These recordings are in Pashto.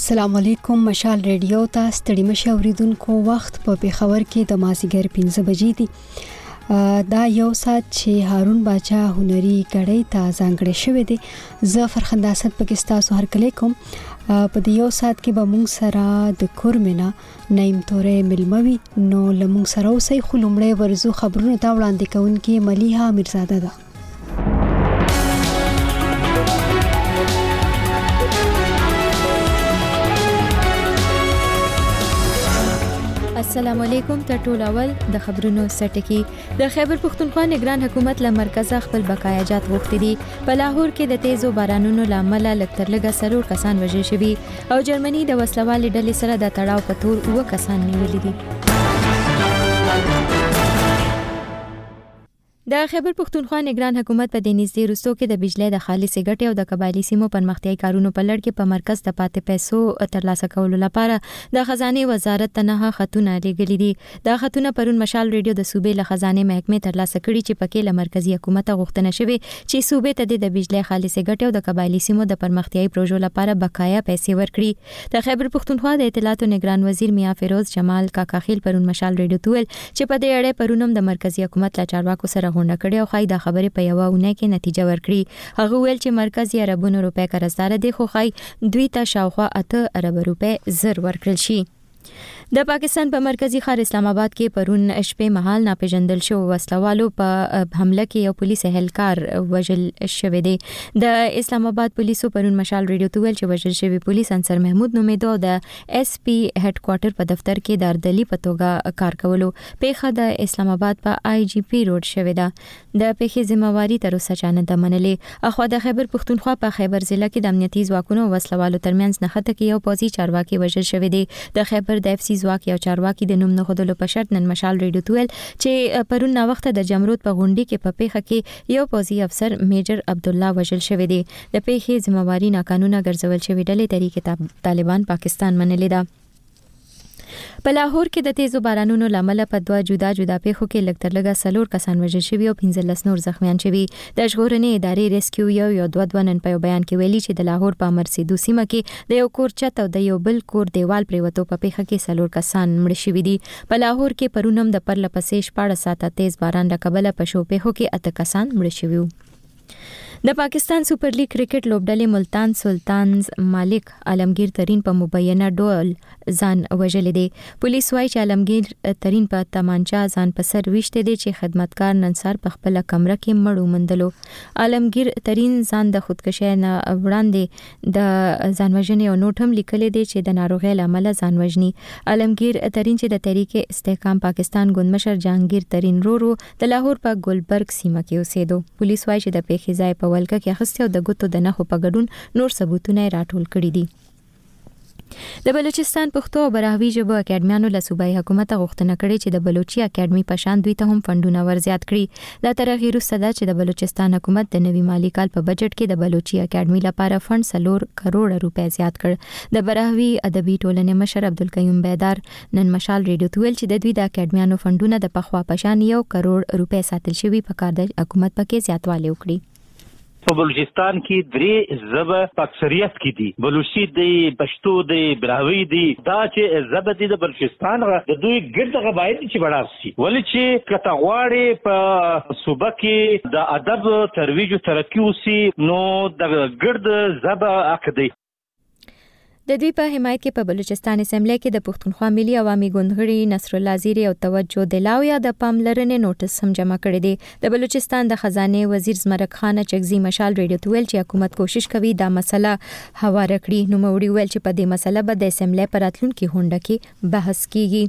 السلام علیکم. مشال ریډیو ته ستړي مشه اوریدونکو، وخت په پیښور کې د مازیګر 15 بجې دی. دا یو سات چې هارون باچا هنري کړي ته ځانګړی شوی دی. زه فرخنده اسد پاکستان سو هر کله کوم. په دې یو سات کې به مونږ سره د کورمنه نیم تورې ملموي نو لمونږ سره اوسې خلومړې ورزو خبرونه تا وړاندې کوونکې ملیحه میرزاده ده. السلام علیکم. تر ټولو اول د خبرونو سرټکی. د خیبر پختونخوا نگران حکومت له مرکزه خپل بقایاجات غوښتي دي. په لاهور کې د تیزو بارانونو لامل لکترلګه سلور کسان وژل شوي او جرمني د وسلوالې ډلې سره د تړاو په تور 2 کسان نیولي دي. د خیبر پختونخوا نگران حکومت په دنيزي روستو کې د بجلی د خالصې ګټې او د قبایلی سیمو پرمختیايي کارونو په لړ کې په مرکز ته پاتې پیسو ترلاسه کولو لپاره د خزانه وزارت ته نه خطونه لګلې دي. دا خطونه پرون مشال ریډیو د صوبې له خزانه محکمې ترلاسه کړي چې پکې له مرکزی حکومت غوښتنه شوې چې صوبې ته د بجلی خالصې ګټې او د قبایلی سیمو د پرمختیايي پروژو لپاره بقایا پیسې ورکړي. د خیبر پختونخوا د اطلاعات او نگران وزیر میا فیروز جمال کاکاخیل پرون مشال ریډیو تول چې په دې اړه پرونم د مرکزی حکومت له چارواکو سره غونډه کړې او خای د خبرې په یوه اونۍ کې نتیجه ورکړي. هغه ویل چې مرکز یې اربونو روپے قرضدار دي خو خای دوی ته شاوخوا 8 ارب روپے زر ورکړل شي. د پاکستان په مرکزی ښار اسلام آباد کې پرون شپې مهال ناپېژندل شو وسلوالو په حمله کې یو پولیس اهلکار وژل شوی دی. د اسلام آباد پولیسو پرون مشال ریډیو ته ویل چې وژل شوی پولیس انصر محمود نومیدو د اس پی هډ کوارټر په دفتر کې د اردلی په توګه کار کولو. پیښه د اسلام آباد په آی جی پی روډ شوی ده. د پیښې ذمہواری تر اوسه چانه د منلې. اخو د خیبر پختونخوا په خیبر ضلع کې د امنیتي ځواکونو وسلوالو ترمنځ نښته کې یو پوځي چارواکي وژل شوی دی. د خیبر د اف سی ځواکي او چارواکي د نوم نه خودلو په شرط نن مشال ریډیو تویل چې پرون نا وخت د جمرود په غونډې کې په پیښه کې یو پوځي افسر میجر عبد الله وژل شوی دی. د پیښې ذمہواری ناقانونه ګرځول شوی ډلې طریقې طالبان پاکستان منلې ده. په لاهور کې د تیزو بارانونو لامل په 2 جدا پیښو کې لکترلګه سلور کسان وژل شوي او 15 نور زخمیان شوي. د ژغورنې ادارې ریسکیو یو 2 نن په بیان کې ویلي چې د لاهور په مرسیدو سیمه کې د یو کور چت او د یو بل کور دیوال پریوتو په پیښه کې سلور کسان مړ شوي دي. په لاهور کې پرونم د پرلپسې 14 ساعته تیز باران د کبله په شو پیښو کې 8 کسان مړ شوي. د پاکستان سپر لیګ کرکټ لوبډلې ملتان سلطانز مالک عالمگیر ترین په مبینه ډول ځان وژلې دي. پولیس وايي چې عالمگیر ترین په تمانچا ځان په سر وشته دي چې خدمتکار ننسار په خپل کمره کې مړ ومندلو. عالمگیر ترین ځان د خودکشي نه وړاندې د ځان وژنې او نوټ هم لیکلې دي چې د ناروغۍ لامل ځان وژني. عالمگیر ترین چې د تحریک استحکام پاکستان ګوندمشر جهانگیر ترین رورو د لاهور په ګلبرګ سیمه کې اوسېدو. پولیس وايي چې د پیښې ځای په ولکه کې اخیسته او د ګوتو د نخو په ګډون نور ثبوتونه راټول کړي دي. د بلوچستان پښتو او براهوي ژبو اکیډمیانو له صوبایي حکومت غوښتنه کړې چې د بلوچي اکیډمي په شان دوی ته هم فندونه ورزیات کړي. دا تر هغه وروسته ده چې د بلوچستان حکومت د نوي مالی کال په بجټ کې د بلوچي اکیډمي لپاره فند 3 کروڑ روپے زیات کړ. د براهوي ادبي ټولنې مشر عبدالقیوم بیدار نن مشال ریډیو ته ویل چې د دوی د اکیډمیانو فندونه د پخوا په شان 1 کروڑ روپے ساتل شوي په کار د حکومت پکې زیاتوالی وکړي. په بلوچستان کې 3 ژبه په اکثریت کې دي. بلوچي دی، پښتو دی، براهوي دی. دا چې ژبه دي د بلوچستان د دوی ګرد قبایل چې بڑا سي ولې چې کټغواړي په صوبه کې د ادب ترویج او ترقی وسی نو د ګرد ژبه اکدي. د دوی په حمایت کې په بلوچستان اسمبلی کې د پښتونخوا ملي عوامي ګوندغړي نصر الله زیری او توجه دلاویا د پاملرنې نوټس هم جمع کړی دی. د بلوچستان د خزانه وزیر زمرک خان چغزي مشال ریډیو ته ویل چې حکومت کوشش کوي دا مسله هواره کړي. نو موړي ویل چې په دې مسله به د اسمبلی پر راتلونکي غونډه کې بحث کیږي.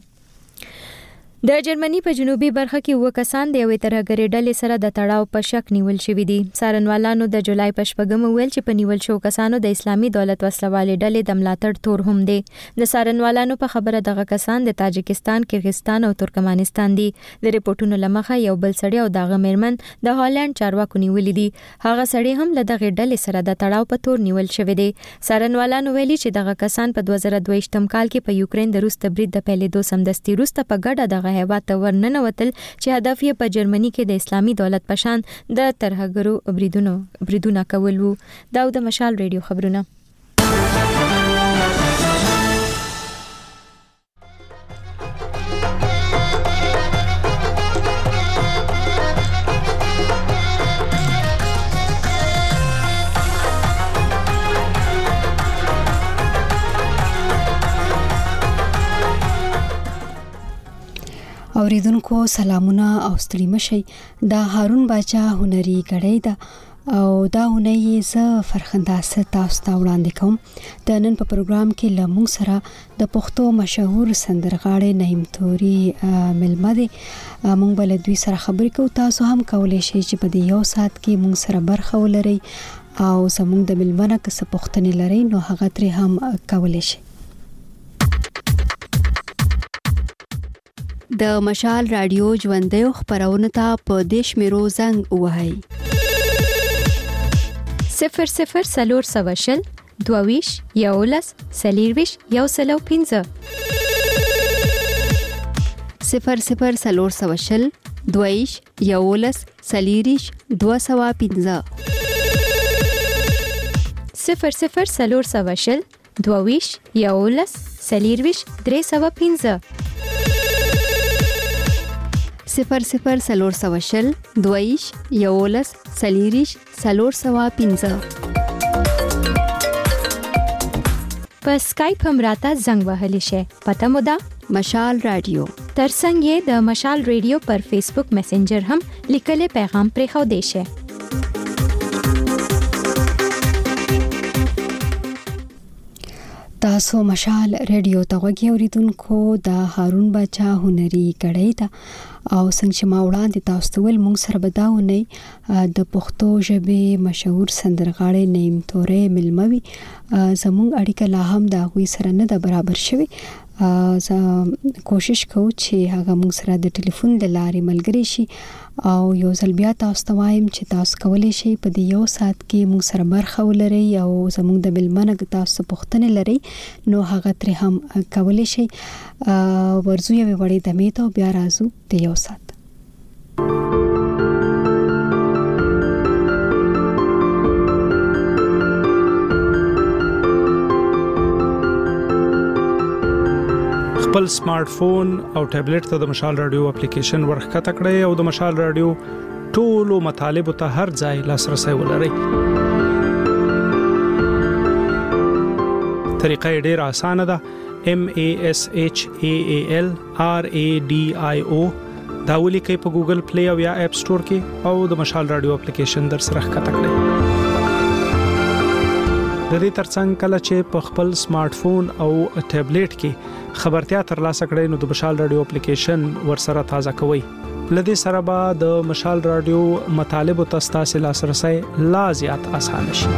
د جرمني په جنوبي برخه کې 2 کسان د یوې ترهګرې ډلې سره د تړاو په شک نیول شوي دي. څارنوالانو د جولای په 8 ویل چې په نیول شو کسانو د اسلامي دولت وسلوالې ډلې د ملاتړ تور هم دي. د څارنوالانو په خبره دغه کسان د تاجکستان، کرغستان او ترکمنستان دي. د ریپورتونو لمخه یو بل سړی او دغه میرمن د هالند چارواکو نیولې دي. هغه سړی هم له دغه ډلې سره د تړاو په تور نیول شوی دی. څارنوالانو ویلي چې دغه کسان په 2022 کال کې په یوکرين د روس تبرید د پیلېدو سمدستي وروسته په ګډه دغه هیواد ته ورننوتل چې هدف یې په جرمني کې د اسلامي دولت په شان د ترهګرو بریدونه کول وو. دا د مشال ریډیو خبرونه. اوریدونکو سلامونه او ستړي مشي. دا هارون باچا هنري کړی دا او دا ونی ز فرخنداسه تاسو ته وړاندې کوم. د نن په پروګرام کې لمون سره د پښتو مشهور سندرغاړي نعیم توري ملمه دي. مونږ بل دوی سره خبرې کوو. تاسو هم کولای شئ چې په دې یو ساعت کې مونږ سره برخه ولرئ او زموږ د ملمنه که څه پوښتنې لرئ نو هغه ترې هم کولای شئ. د مشال رادیو ژوندۍ خبرونه ته په دیش میرو زنګ وهاي 00 سلور سواشل دوویش یولس سلیرویش یوسلو 15 00 سلور سواشل دوویش یولس سلیریش 215 00 سلور سواشل دوویش یولس سلیرویش 315 00 سلور سواشل دویش یولس سلیریش سلور سوا 15 په سکایپ هم راته زنګ وهلی شي. پته مو ده مشال رادیو. ترڅنګ یې د مشال رادیو پر فیسبوک میسنجر هم لیکلي پیغام پرې خو دی شي. تاسو مشال رادیو ته غوږی اوریدونکو. د هارون باچا هنري کړی دا او څنګه چې ما وړاندې تاسو ته ول مونږ سره بداونی د پښتو ژبې مشهور سندرغاړي نعیم توري ملموي. زموږ اړیکه لا هم د غوي سره نه د برابر شوی. کوشش کوو چې هغه مونږ سره د ټلیفون د لارې ملګری شي او یو ځل بیا تاسو ته وایم چې تاسو کولی شئ په دې یو ساعت کې مونږ سره برخه ولرئ او زموږ د ملمنه تاسو پوښتنې لرئ نو هغه ترې هم کولی شئ. ورځو یو وړې دمې ته بیا راځو د یو ساعت. خپل سمارټ فون او ټابلیټ ته د مشال رادیو اپلیکیشن ورخکته کړئ او د مشال رادیو ټولو مطالبه ته هر ځای لاسرسي ولرئ. طریقه ډیره اسانه ده. MASHALRADIO دا ولیکئ په ګوګل پلی او یا اپ سٹور کې او د مشال رادیو اپلیکیشن در سره ښکته کړئ. د دې ترڅنګ کله چې په خپل سمارټ فون او ټابلیټ کې خبرتیا ترلاسه کړئ نو د مشال رادیو اپلیکیشن ورسره تازه کوئ. لدې سره به د مشال رادیو مطالب او تاسو لاسرسي لا زیات آسان شي.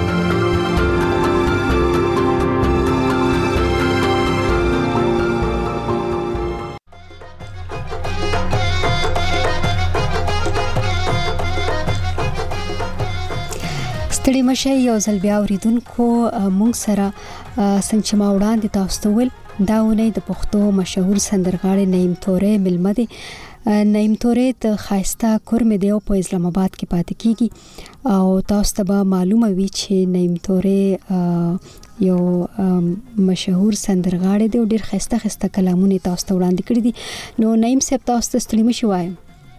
ستړي مشه یو ځل بیا اوریدونکو. مونږ سره څنګه چې ما وړاندې تاسو ته ول دا ونی د پښتو مشهور سندرغاړي نعیم توري ملمه دي. نعیم توري د خاصتا کورمه دی په اسلام آباد کې پاتې کیږي او تاسو ته به معلومه وي چې نعیم توري یو مشهور سندرغاړي دی او ډیر خاصه کلامونه تاسو ته وړاندې کړی دي. نو نعیم صاحب تاسو ته ستړي مشي وایم.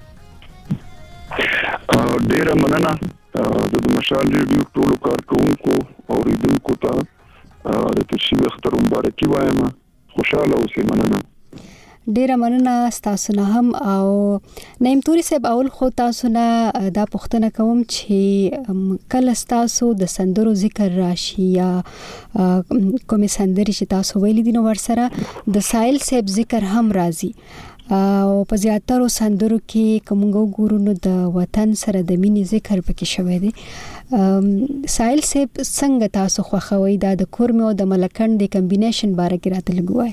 ډیر مننه د مشال رادیو ټولو کارکونکو اوریدونکو ته د تشریف اختر مبارکي وایم. خوشاله اوسئ. مننه. ډیره مننه تاسو نه هم. او نعیم توري صاحب اول خو تاسو نه دا پوښتنه کوم چې کله تاسو د سندرو ذکر راشي یا کومه سندري چې تاسو ویلي دي نو ورسره د سایل صاحب ذکر هم راځي او په زیاترو سندرو کې کومګو ګورونو د وطن سره د مینې ذکر پکې شوی دی. سایل صاحب څنګه تاسو خوښوي دا د کورمه او د ملکند د کمبینیشن باره کې راته لګوي؟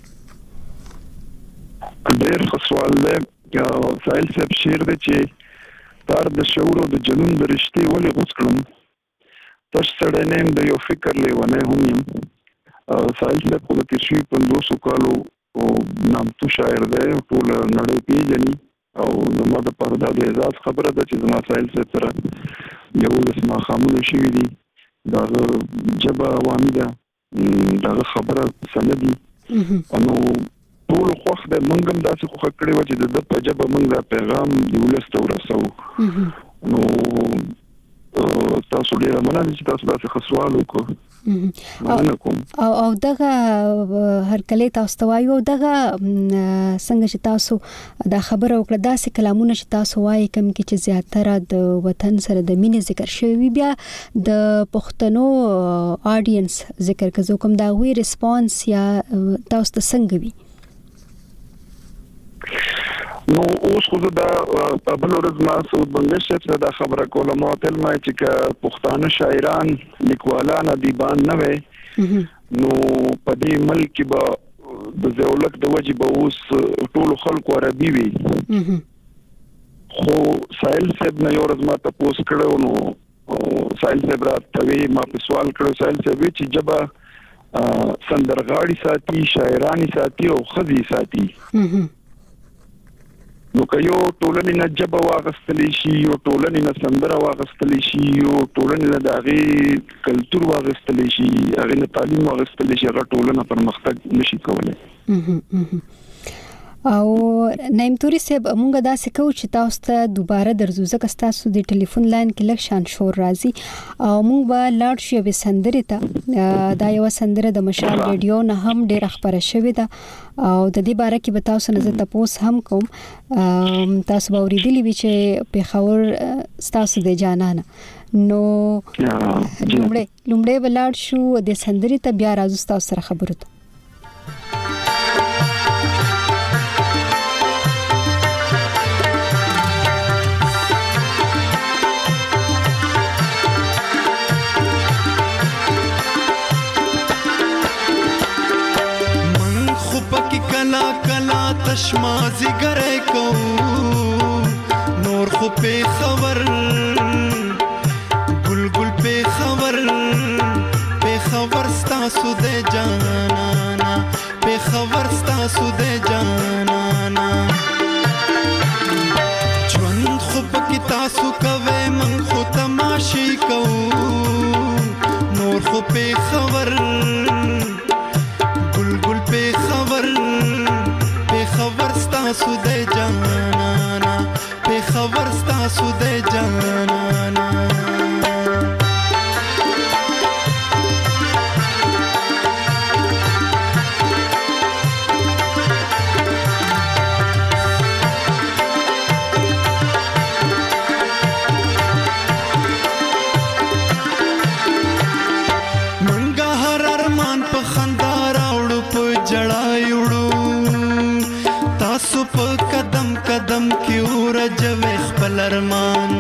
ډېر ښه سوال دی. سایل صاحب شعر دی چې تار د شعور او د جنون د رشتې ولې غوڅ کړم تش سړی نیم د یو فکر لیونی هم یم. سایل صاحب خو د تېر شوي 500 کالو او نامتو شاعر دی او ټول نړۍ پیژني او زما دپاره دا د اعزاز خبره ده چې زما سایل صاحب سره 11 ماښامونه شوي دي. د هغه ژبه عوامي ده، د هغه خبره سندي نو ټول خوښ ده. موږ هم داسې خوښه کړې وه چې د ده په ژبه موږ دا پیغام د ولس ته ورسوو. نو تاسو ډیر مننه چې تاسو دا څه سوال وکړو. او دغه هر کله تاسو ته وایو دغه څنګه چې تاسو دا خبره وکړه داسې کلامونه چې تاسو وایي کوم کې چې زیاتره د وطن سره د مینې ذکر شوی بیا د پښتنو اډینس ذکر کوم دا وی ریسپانس یا تاسو ته څنګه وي؟ نو اوس خو دا په بل ورځ ما سعود بنگش څخه دا خبره کوله ما تل ما چې پښتانه شاعران لیکوالان ادیبان نه وي نو په دې ملک کې به د زولک د وجه به اوس ټول خلکو عربي وي خو سائل صاحب نه یو ورځ ما تاسو کړو نو سائل صاحب راته ما په سوال کړو سائل صاحب چې جبا سندرغاړي ساتي شاعرانی ساتي او خزي ساتي نو که یو ټولنې نه جبه واغستلی شي یو ټولنې نه سندره واغستلی شي یو ټولنې نه د هغې کلتور واغستلی شي هغې نه تعلیم واغستلی شي هغه ټولنه پرمختګ نشي کولی. او نعیم توري صاحب مونږ داسې کوو چې تاسو ته دوباره درځو ځکه تاسو د ټلیفون لاین کې لږ شان شور راځي او مونږ به لاړ شو یوې سندرې ته دا یوه سندره د مشال ریډیو نه هم ډېره خپره شوې ده او د دې باره کې به تاسو نه زه تپوس هم کوم تاسو به اورېدلي وي چې پېښور ستاسو د جانانه نو لومړی به لاړ شو د سندرې ته بیا راځو ستاسو سره خبرو ته. کلا کلا تشمازی گره کو نور خو پہ خبر گل گل پہ خبر ستاسو دے جانانا پہ خبر ستاسو دے جانانا ژوند خو پکې تاسو کوي من خو تماشې کوو نور خو پہ خبر گل گل پہ خبر ستاسو دے جانانا پہ خبر ستاسو دے جانانا منګه هر ارمان په خندا راوړو په جړای وړو تاسو په قدم قدم کې ورځوي خپل ارمان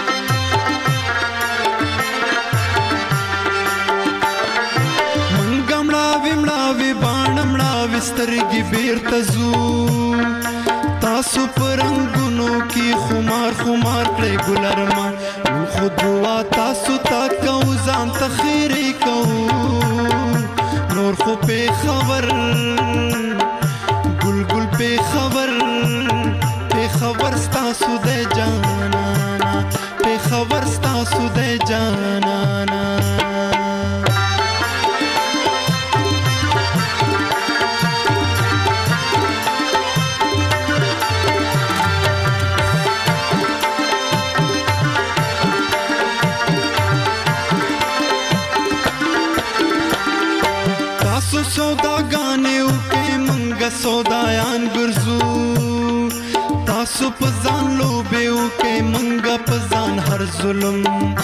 منګه مړاوي باڼه سترګې بیرته ځو تاسو په رنګونو کې خمار کړئ ګل ارمان من خو دعا تاسو ته کوو ځان ته خیرې کوو نور خو پې خبر پہ خبر ستاسو دے جانانا پہ خبر ستاسو دے جانانا تاسو سوداګانې وکړئ منګه سودایان ګرځو تاسو په ځان لوبې وکړئ منګه په ځان هر ظلم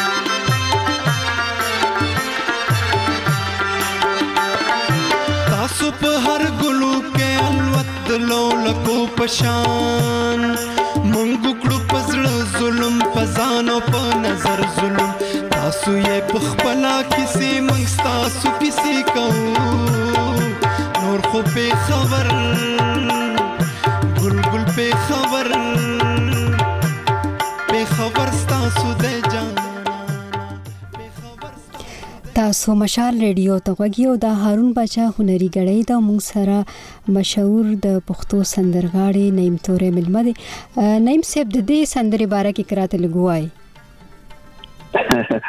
تاسو په هر ګلو کې الوت د لولکو په شان منګ کړو په زړه ظلم په ځان او په نظر ظلم تاسو یې په خپله کیسې منګ ستاسو کیسې کوو نور خو پې خبر گل گل پہ خبر ستاسو دے جانانا تاسو مشال ریډیو ته غوږی او دا هارون باچا هنري غړی دا موږ سره مشهور د پښتو سندرغاړي نعیم توري ملمه دي. نعیم صاحب د دې سندرې باره کې کراته لګوای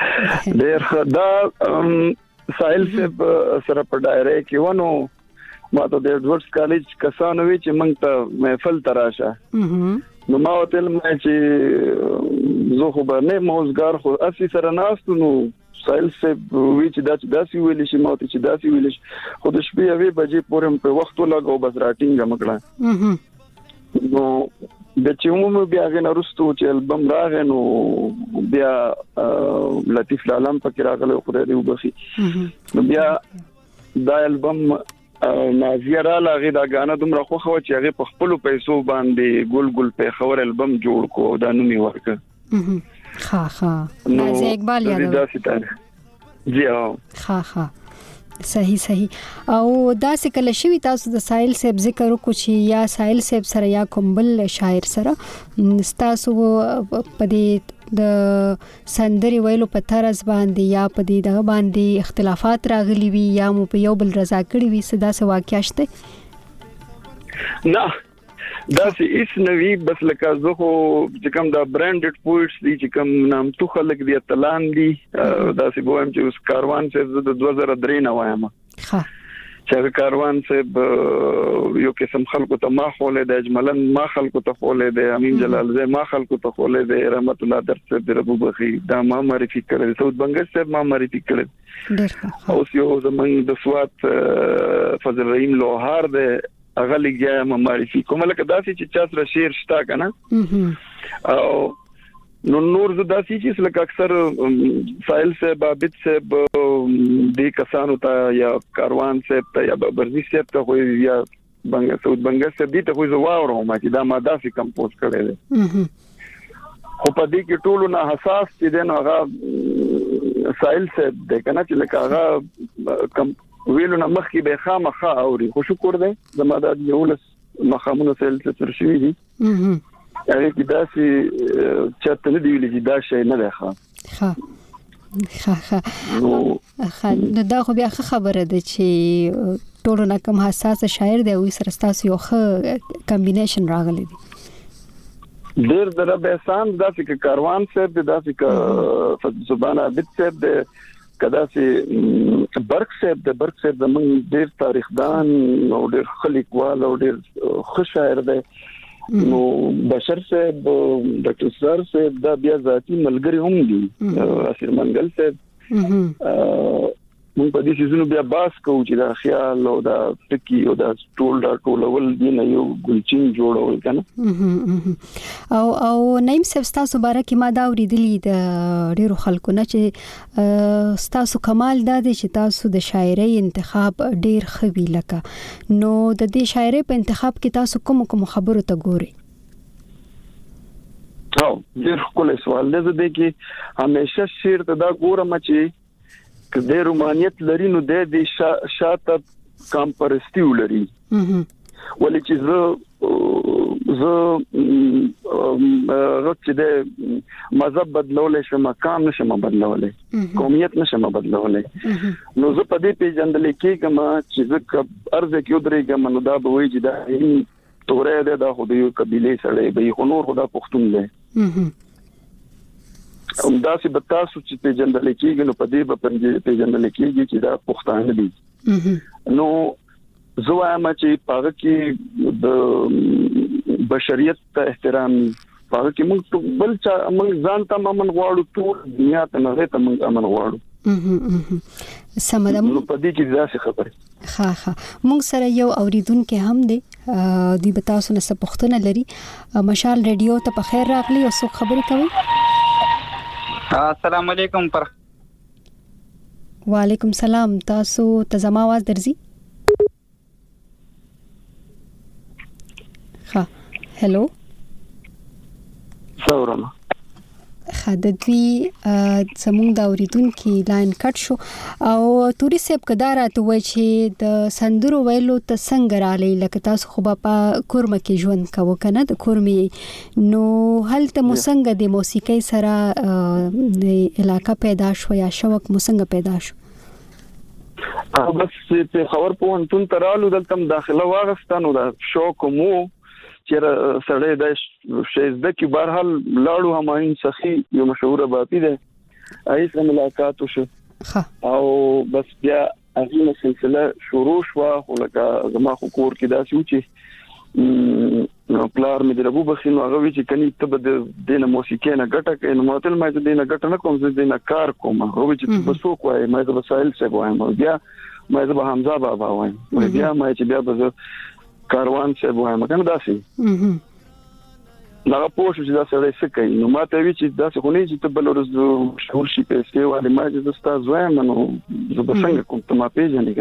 ډېر خدا سائل صاحب سره په ډایره کې ونه ما ته د ایډورډز کالج کسانو وی چې موږ ته محفل تراشه نو ما وتل مې چې زه خو به نه موزګار خو اسی سره ناستو نو سایل سه وی چې داسې ویل شي ما ته چې داسې ویل شي خو د شپې 8 بجې پورې په وخت لګاو بس راټینګ مکړه نو د چومو بیا غن ارستو چې البم راغی نو بیا لطیف لالم پکې راغله خو دې وبخي نو بیا دا البم نازیه را لاغه دا غانا دومره خو چې هغه په خپل پیسو باندې ګل په خبر البم جوړ کو دا نوم یې ورکړ ها نازیه اقبال یادو جی ها صحیح او دا څه کله شوی تاسو د ساحل صاحب ذکر وکړو چې یا ساحل صاحب سره یا کومبل شاعر سره تاسو په دې د سندري ویلو په طرز باندې یا په دې د باندې اختلافات راغلي وي یا مو په یو بل رضا کړی وي صدا څه واقعیا شته نه دا چې اس نوی بس لکه زه خو چې کوم دا برانډډ پوئټس دي چې کوم نام تو خلک دی تلان دي دا چې بوم چې اوس کاروان چې د 2003 نه وایم ها چې کاروان چې یو قسم خلکو ته ما خولې د اجملن ما خلکو ته خولې د امین جلال زه ما خلکو ته خولې د رحمت الله درس د ربو بخي دا ما معرفي کړل سعود بنگش صاحب ما معرفي کړل اوس یو زمونږ د سوات فضل رحیم لوهار د اغلګیا معرفي کومه لکه داسې چې چا سره شعر شتا کنه او نور زدا چې لکه اکثر فایل سے بابت سے دې کسانو ته یا کاروان سے یا برزي سے ته خو یا سعود بنگش سے دې ته خو زواورو ما چې دا ما داسې کمپوز کړل خو په دې کې ټولو نه حساس چې دنه هغه سایل سے د کنه چې لکه هغه ویلو نه مخکې به خامخا اوري خو شکر دی زما د یولس مخامونه سیل تر شوی دي هغه کې داسې چاته نه دی ویل چې دا شی نه دی ښه نو دا خو بیا خبره ده چې ټولو نه کم حساس شاعر دی او سره تاسو یو ښه کمبینیشن راغلی دی ډېر دربه احسان داسې کاروان صاحب داسې زبان عابد صاحب کدا سي برق صاحب زمون ډېر تاریخدان او ډېر خلیقوال او ډېر ښه شاعر دی نو بشر صاحب ډاکټر سر صاحب دا بیا ذاتی ملګری هم دي اسیر منګل صاحب مونږ په دې سيزونو بیا باس کوو چې دا خیال او دا ټکی او دا ټولول دي نه یو ګلچین جوړول کنه او نیم صاحب تاسو بارکه ما دا اوریدلی د ډیرو خلکو نه چې تاسو کمال دا دی چې تاسو د شاعرۍ انتخاب ډیر خوي لکه نو د دې شاعرۍ په انتخاب کې تاسو کوم خبرو ته ګوري ډیر کوله سوال دې کې همیشه شعر ته دا ګورم چې کله رومانیت لري نو د دې شاته کم پرستی ولري ولې چې زه چې د مذهب بدلولې شم مقام نشم بدلولې قومیت نشم بدلولې نو زه په دې پیژندل کېږم چې زه ارزه کې ودرېږم نو دا به وایي چې دا تورې ده خو د یو قبيله سره به خو نور خدا پښتون دی دا چې بتاسو چې پیژندل کېږي نو په دې به پیژندل کېږي چې دا پښتانه دي نو زه وایم چې پاره کې د بشریت ته احترام پاره کې موږ بل چا موږ ځان ته امن غواړو ټول دنیا ته نه ته موږ امن غواړو سمدم نو په دې کې ځاسې خبره ها موږ سره یو اوریدونکو هم دی دوی به تاسو نه څه پوښتنه لري مشال ریډیو ته په خیر راغلی او څه خبرې کوي السلام علیکم پر وعلیکم سلام تاسو ته زما आवाज درځي ها هلو څورم خددوی زموږ د اوریدونکو لاین کټ شو او توري سیب کدارات وای چې د سندرو ویلو ته څنګه رالي لکه تاسو خو په کورمه کې ژوند کوو کنه د کورمي نو هلته موسنګ د موسیقي سره د علاقه پیدا شو یا شوق موسنګ پیدا شو بس په خبر په انتون ترالو دلته داخله واغستانو دا شوق مو چې سړی د شیزده کې بهرحال لاړو همایون سخی یو مشهور باپی ده ایسه ملاقات وشو او بس بیا هغه سلسله شروع شو خو لکه زما خو کور کې دا چې پلار مې دربو بخینو هغه چې کني ته د دینه موسیقي نه ګټه کوي نو ماته مې دینه ګټه نه کوم زه دینه کار کوم هغه چې بسو کوی مې د وسایل څخه وایم بیا مې د حمزه بابا وایم بیا مې چې بیا به کاروان څخه وایم کنه داسي دا پوه شو چې دا سره څه کوي نو ماته وی چې دا څه خو نه چې ته بل ورځ شور شي پیسې والے ما چې دستا زویم نو زه به څنګه کوم ته ما پیژنې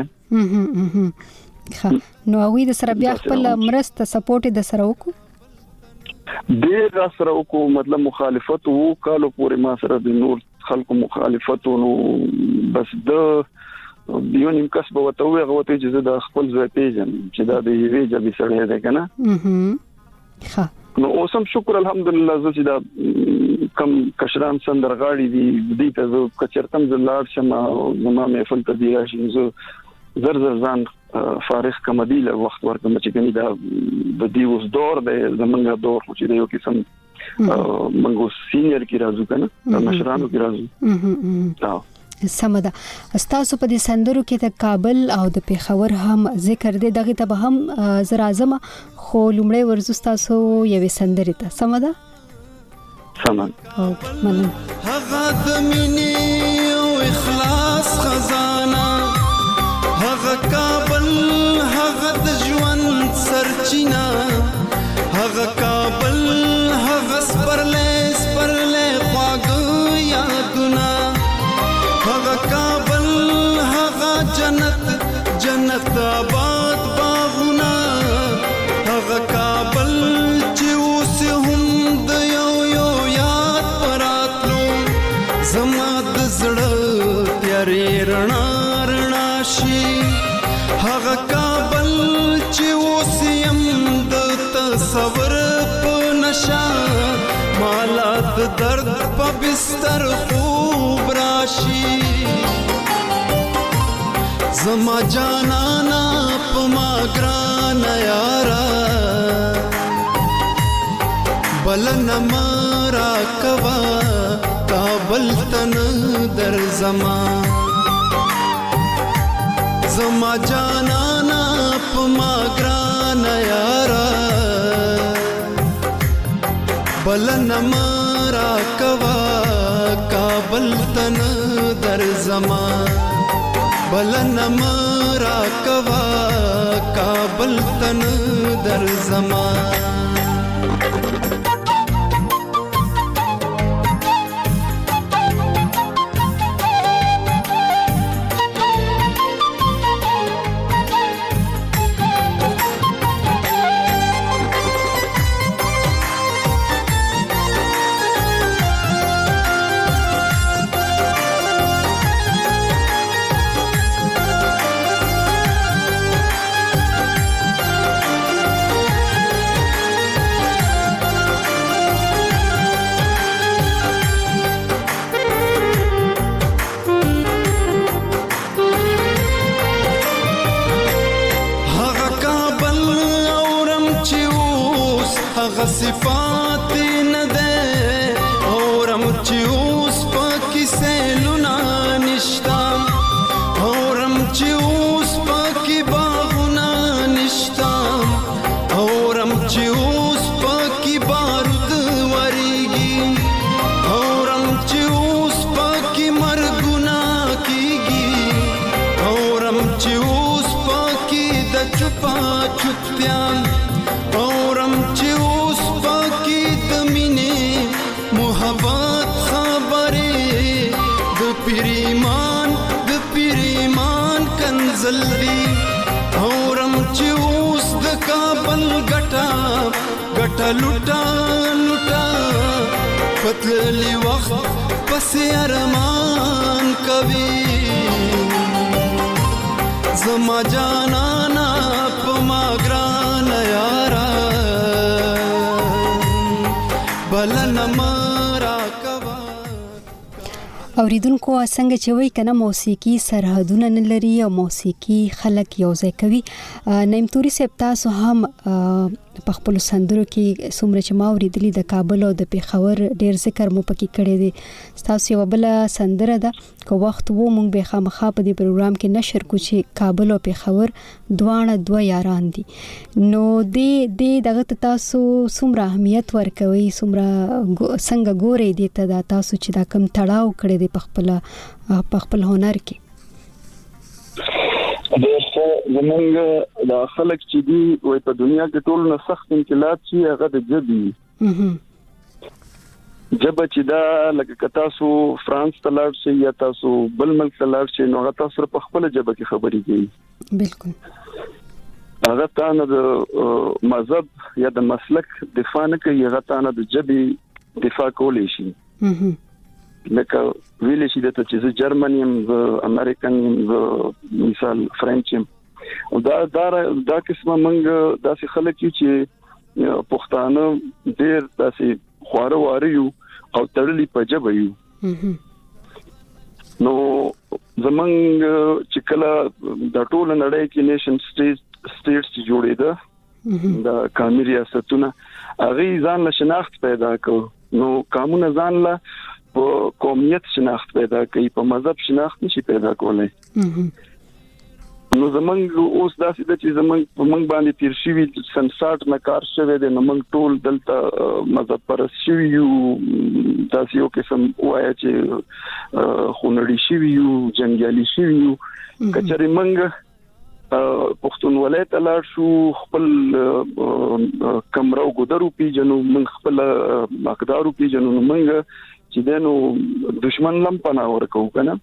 کنه نو اوی د سره بیا خپل مرسته سپورټ د سره وکړو ډیر را سره وکړو مطلب مخالفت وو کالو پورې ما سره د نور خلکو مخالفت نو بس د یو نیم کس به وته هغه چې زه د خپل ځای پیژنم چې دا د یوې جبې سره ده کنه ښه نو اوسم شکر الحمدلله زه چې دا کم کشران سندرغاړي دي ته زه کچرتم زلار شم زما محفل ته دی راشم زه زر ځان فارغ کمدی له وخت ورکم چې کني دا د دې اوس دور د زمونږ دور چې یو قسم منګو سینیئر کی راځو کنه مشرانو کی راځو سمدا استاسو په دې سندرو کې د کابل او د پیښور هم ذکر دی دغه ته به هم زر اعظم خو لومړی ورزو استاسو یوې سندرې ته سمدا سمن او منن هغه د مینې او اخلاص خزانه هغه کابل هغه د ژوند سرچینه هغه کابل هغه سپرلې خواږه یادونه هغه کابل هغه جنت آباد باغونه هغه کابل چې اوس هم د یو یاد پراتلو زما د زړه تیارې رڼا شي هغه کابل چې اوس هم د تصور په نشا مالا د درد په بستر خوب راشي زما جانانا پما گرانا یارا بلن مارا کوا کابل تن در زما جانانا پما گرانا یارا بلن مارا کوا کابل تن در زما بلن مارا کوا کابل تن در زما صفات نه ده اورم چې اوس پکې سیلونه نشتا اورم چې اوس پکې باغونه نشتا اورم چې اوس پکې بارود وریږي اورم چې اوس پکې مرګونه کیږي اورم چې اوس پکې د چوپا چوپتیا اورم چې محبت خبرې د پیریمان کنزل دی اورم چې اوس د کابل ګټه لوټا پتلی وخت پسې ارمان کوي زما جانانا پما ګران یارا بلن مارا کوا اوریدونکو څنګه چې وای کنه موسیقي سرحدونه نه لري او موسیقي خلک یو ځای کوي نیم توري سپ تاسو هم په خپل سندرو کې څومره چې ما اوریدلي د کابل او د پیښور ډیر ذکر مو پکې کړی دی. تاسو یو بل سندره ده کو وخت وو مونږ به خامخا په دې پروګرام کې نشر کو چې کابل او پیښور دوه یاران دي. نو دې دغه تاسو څومره اهمیت ورکوي، څومره څنګه ګوري دي ته دا تاسو چې دا کم تړاو کړی دی په خپل هنر کې؟ زمونږ د خلک چې دی وای په دنیا کې ټول نه سخت انقلاب چې هغه د جبي جبه چې دا لکه تاسو فرانس ته لاړ شئ یا تاسو بل ملک ته لاړ شئ نو هغه تاسو په خپل جبه کې خبرې کوي. بالکل هغه تانه د مذهب یا د مسلک دفاع نه کوي، هغه تانه د جبي دفاع کولی شي. لکه ویل شي د چې زه جرمن یم، زه امریکن یم، زه مثال فرنچ یم. دا قسمه منګ داسې خلک چې پښتانه ډېر داسې خواره واره یو او تړلي په جبه یو. نو زمنګ چې کله د ټول نړۍ کې نیشن سټیټس چې جوړېده د قومي ریاستونه هغه ځان له شناخت پیدا کړ. نو قانون ځان له په قومیت شناخت پیدا کوي، په مذهب شناخت نشي پیدا کولای. نو زمونږ اوس داسې د چې زمونږ باندې تیر شوی سن 60 نه کار شوی دی، نو موږ ټول دلته مذهب پرست شوی یو، تاسو یو قسم وایي چې خونړی شوی یو، جنگیالي شوی یو. کچري موږ پښتونولۍ ته لاړ شو، خپل کمرو ګودرو پیژنو، موږ خپل مقدارو پیژنو، نو موږ چې دنو دشمن لم پناه ورکو کنه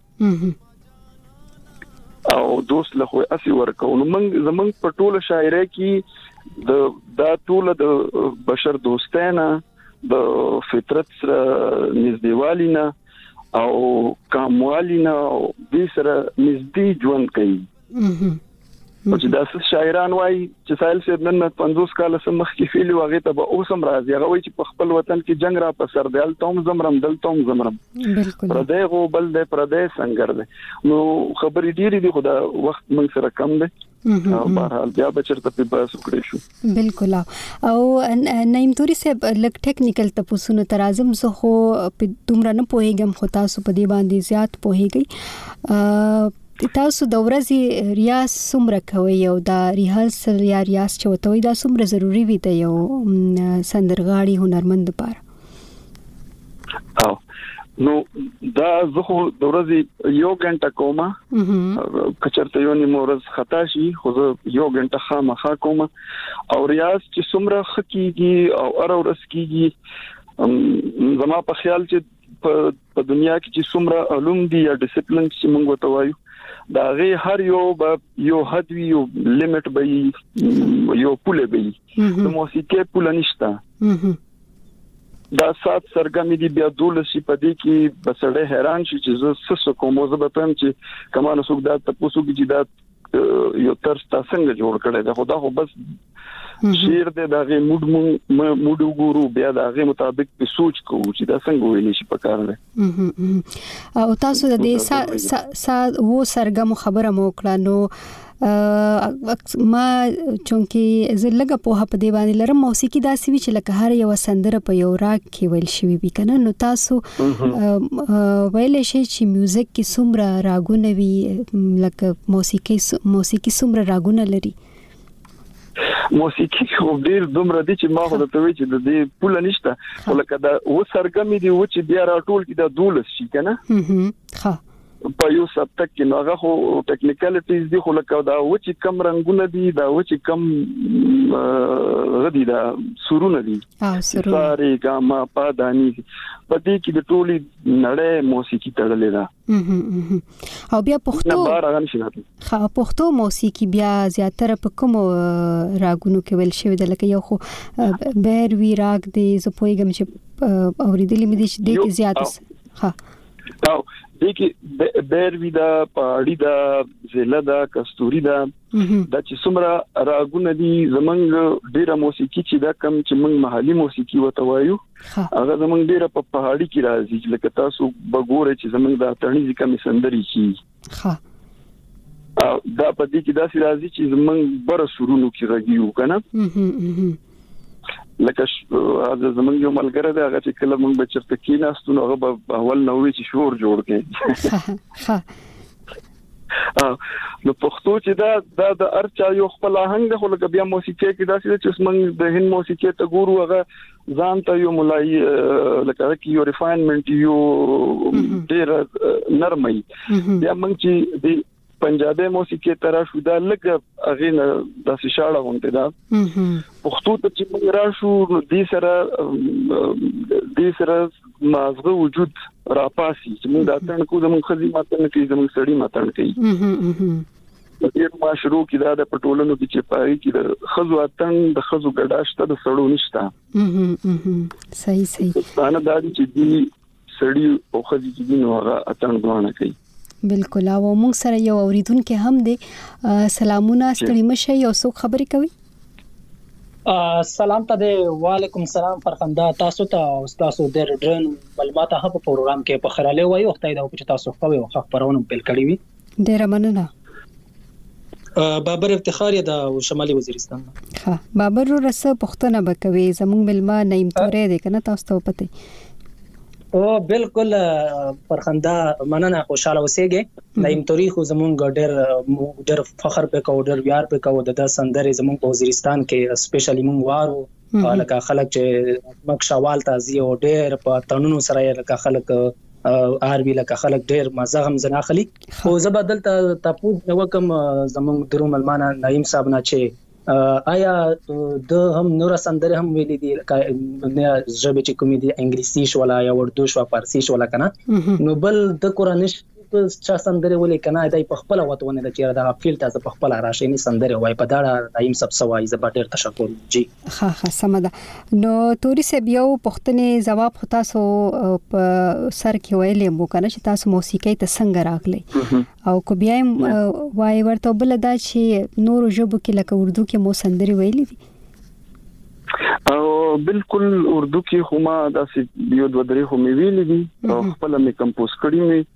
او دوست له خو اسی ورکو. نو موږ زمونږ په ټوله شاعرۍ کې دا ټوله د بشر دوستانه د فطرت سره نږدېوالي نه او کاموالي نه دې سره نږدې ژوند کوي. چې داسې شاعران وایي چې سایل صاحب نن 50 کال سمخ کې فیل واغې ته به اوسم راځي، هغه وایي چې په خپل وطن کې جنگ را پسر دی، التوم زمرم دلتوم زمرم. بالکل پردې غو بل دې پردې څنګه دی. نو خبرې ډېری دي، خو دا وخت موږ سره کم دی. بهرحال بیا بچرته په بحث وکړې شو. بالکل. او نعیم توري صاحب لک ټیکنیکل تاسو تر اعظم زه خو په دومره نه پوهیږم، خو تاسو په دې باندې زیات پوهیږئ. تاسو د ورځې ریاض څومره کوئ او دا ریهرسل یا ریاض چې وته وي دا څومره ضروری وي د یو سندرغاړي هنرمند لپاره؟ نو دا زه خو د ورځې یو غنټه کومه، کچرته یو نیم ورځ خطا شي خو زه یو غنټه خامخا کومه. او ریاض چې څومره خکېږي او هر ورځ کېږي، زما په خیال چې په دنیا کې چې څومره علوم دي یا ډیسپلین چې موږ وته وایو دا غي هر یو حد وی یو لیمټ به یو پوله به د موسیقي پوله نشته. دا سات سرګمی دی بیا دولسي پدې کې بسړې حیران شي چې زه څه کوم، زه به پم چې کمانه څوک دا تاسو کې چې دا یو تر تاسو څنګه جوړ کړی دا خدا خو بس شعر دې دا غي موډ وګورو، بیا دا غي مطابق په سوچ کوو چې دا څنګه ویل شي په کار دی. او تاسو د دې وو سرګم خبره مو کړه. نو ما چونکې زه لګه په هغه دی باندې لرم موسیقي دا سوي چې لکه هر یو سندره په یو راګ کې ویل شوی وي کنه، نو تاسو ویل شي چې میوزیک کې څومره راګونه وي، لکه موسیقي څومره راګونه لري؟ موسیقي خو ډیر دومره دي چې ما خو ته وی چې د دې پوله نشته، ولکه دا و سرګمی دی و چې بیا راټول کې دا دولس شي کنه. ها په یو سبتک کې نو هغه خو ټیکنیکالټیز دي، خو لکه دا و چې کم رنگونه دي، دا و چې کم غدي دا سرونه دي، ساري ګاما پادانی په دې کې د ټولي نړۍ موسیقي تړلې ده. او بیا پښتو موسیقي بیا زیاتره په کوم راګونو کې ویل شوی ده، لکه یو خو بیروي راګ دی، زه پوهیږم چې اوریدلې مې دي چې ډېر زیات ها او دغه بیروي دا پاړی دا زله دا کستوري دا د چې څومره راګونه دي زمنګ ډیره موسیقي چې دا کم چې موږ محلي موسیقي وته وایو هغه زمنګ ډیره په پهاړی کې راځي، لکه تاسو بګوره چې زمنګ دا تڼي ځکه سندري شي ها دا په دې کې دا سي راځي چې زمنګ بر سرونو کې راګیو کنه. لکه زمونږ یو ملګری دی هغه چې کله موږ بچرته کېناستو نو هغه به اول نو وی چې شور جوړ کړي نو پښتو چې دا د ارچا یو خپل آهنګ د خلک بیا موسیقي کې داسې چې موږ د هند موسیقي ته ګورو هغه ځان ته یو ملای لکه کې یو ریفاینمنت یو ډیر نرمي بیا موږ چې د پنجابي موسیقي ترا شو دا لګ اغه نه د شاړه غونډه دا پښتو ته چې موږ راشو نو دې سره مازغه وجود راپاسي چې موږ د اتن کو زموږ خدي ماتن کې زموږ سړی ماتن کوي د دې معاشرو کې د پټولونو کې چې پای کې د خزو اتن د خزو ګډاشته د سړو نشته صحیح انا دا چې دې سړی او خدي کې نو هغه اتن دوانه کوي بالکل او موږ سره یو اوریدونکو هم دی سلامونه ستړي مشه یو څوک خبرې کوي سلام ته دی وعلیکم السلام فرخنده تاسو ته او تاسو د ډرن معلومات په پروګرام کې په خراله وایي وخت دا چې تاسو خو یو خبرونه پیل کړی وي ډیر مننه بابر افتخار د شمالي وزیرستان ها بابر رسه پښتنه بکوي زموږ ملما نیم تورې دی کنه تاسو ته پته او بالکل فرخنده مننه خوشاله اوسېږي نیم تاریخ زمونږ ډېر فخر په کو ډېر ویار په کو د سندره زمونږ په وزیرستان کې سپیشلی مونږ وارو لکه خلک چې مک شوال تازي او ډېر په تنونو سره لکه خلک آر وی لکه خلک ډېر مزه هم زنا خلی خو زبدل تاسو نو کوم زمونږ درو ملمانه نعیم صاحب نه چې آیا د هم نور سندره هم ویلي دي نه ژبه چې کومې دي انګلیسي شو ولا یا اردو شو فارسی شو ولا کنه نو بل د قرآني چا سندره ولې کنه دای په خپل وطن د چیرې د فیل تاسو په خپل راشي نه سندره وای په داړه دایم سب سوای زبر ډیر تشکر جی ها سمدا نو توري سه بیا پښتنې جواب خطا سو په سر کې ویلې مو کنه چې تاسو موسیقي ته څنګه راغلي او کو بیا وای ورته بل دا چې نور ژبو کې لکه اردو کې مو سندري ویلې دي او بالکل اردو کې هما داسې یو دوه درې هم ویلې دي او خپل مې کمپوز کړی مې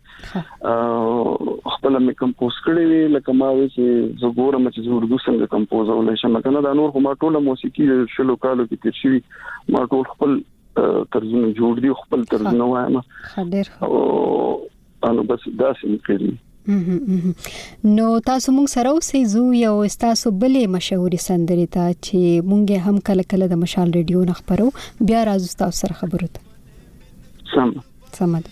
خپل مې کمپوز کړی لکه ما وی چې زګورم چې اردو څنګه کمپوز اولای شم کنه دا نور هم ټوله موسیقي شلو کالو کې تیر شي ما ټول خپل ترجمه جوړ دي خپل ترجمه وایم او انو بس داسې کړی نو تاسو موږ سره اوسې زو یو تاسو بلې مشهوري سندري ته چې مونږه هم کله کله د مشال ریډیو نه خبرو بیا راځو تاسو سره خبرو ته سم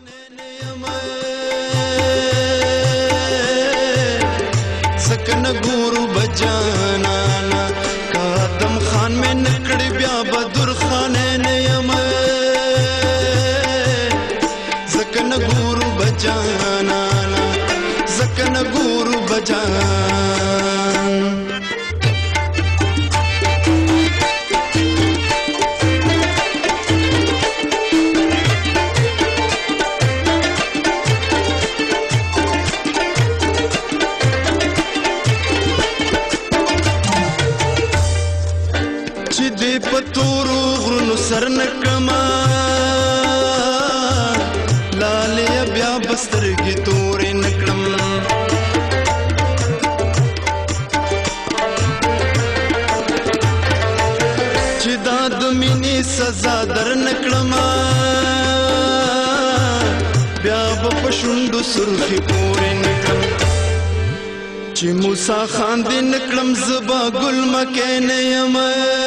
سکن ګورو بجانا قدم خان میں نکړي بیا بدر خان نه یم سکن ګورو بجانا سکن ګورو بجانا پتورو غرونو سر نکما لالیا بیا بسترګي تورې نکړم چې دا د مینې سزا در نکړم بیا په شونډو سرخي پورې نکړم چې موسی خان دې نکړم زبا ګل مکه نه یم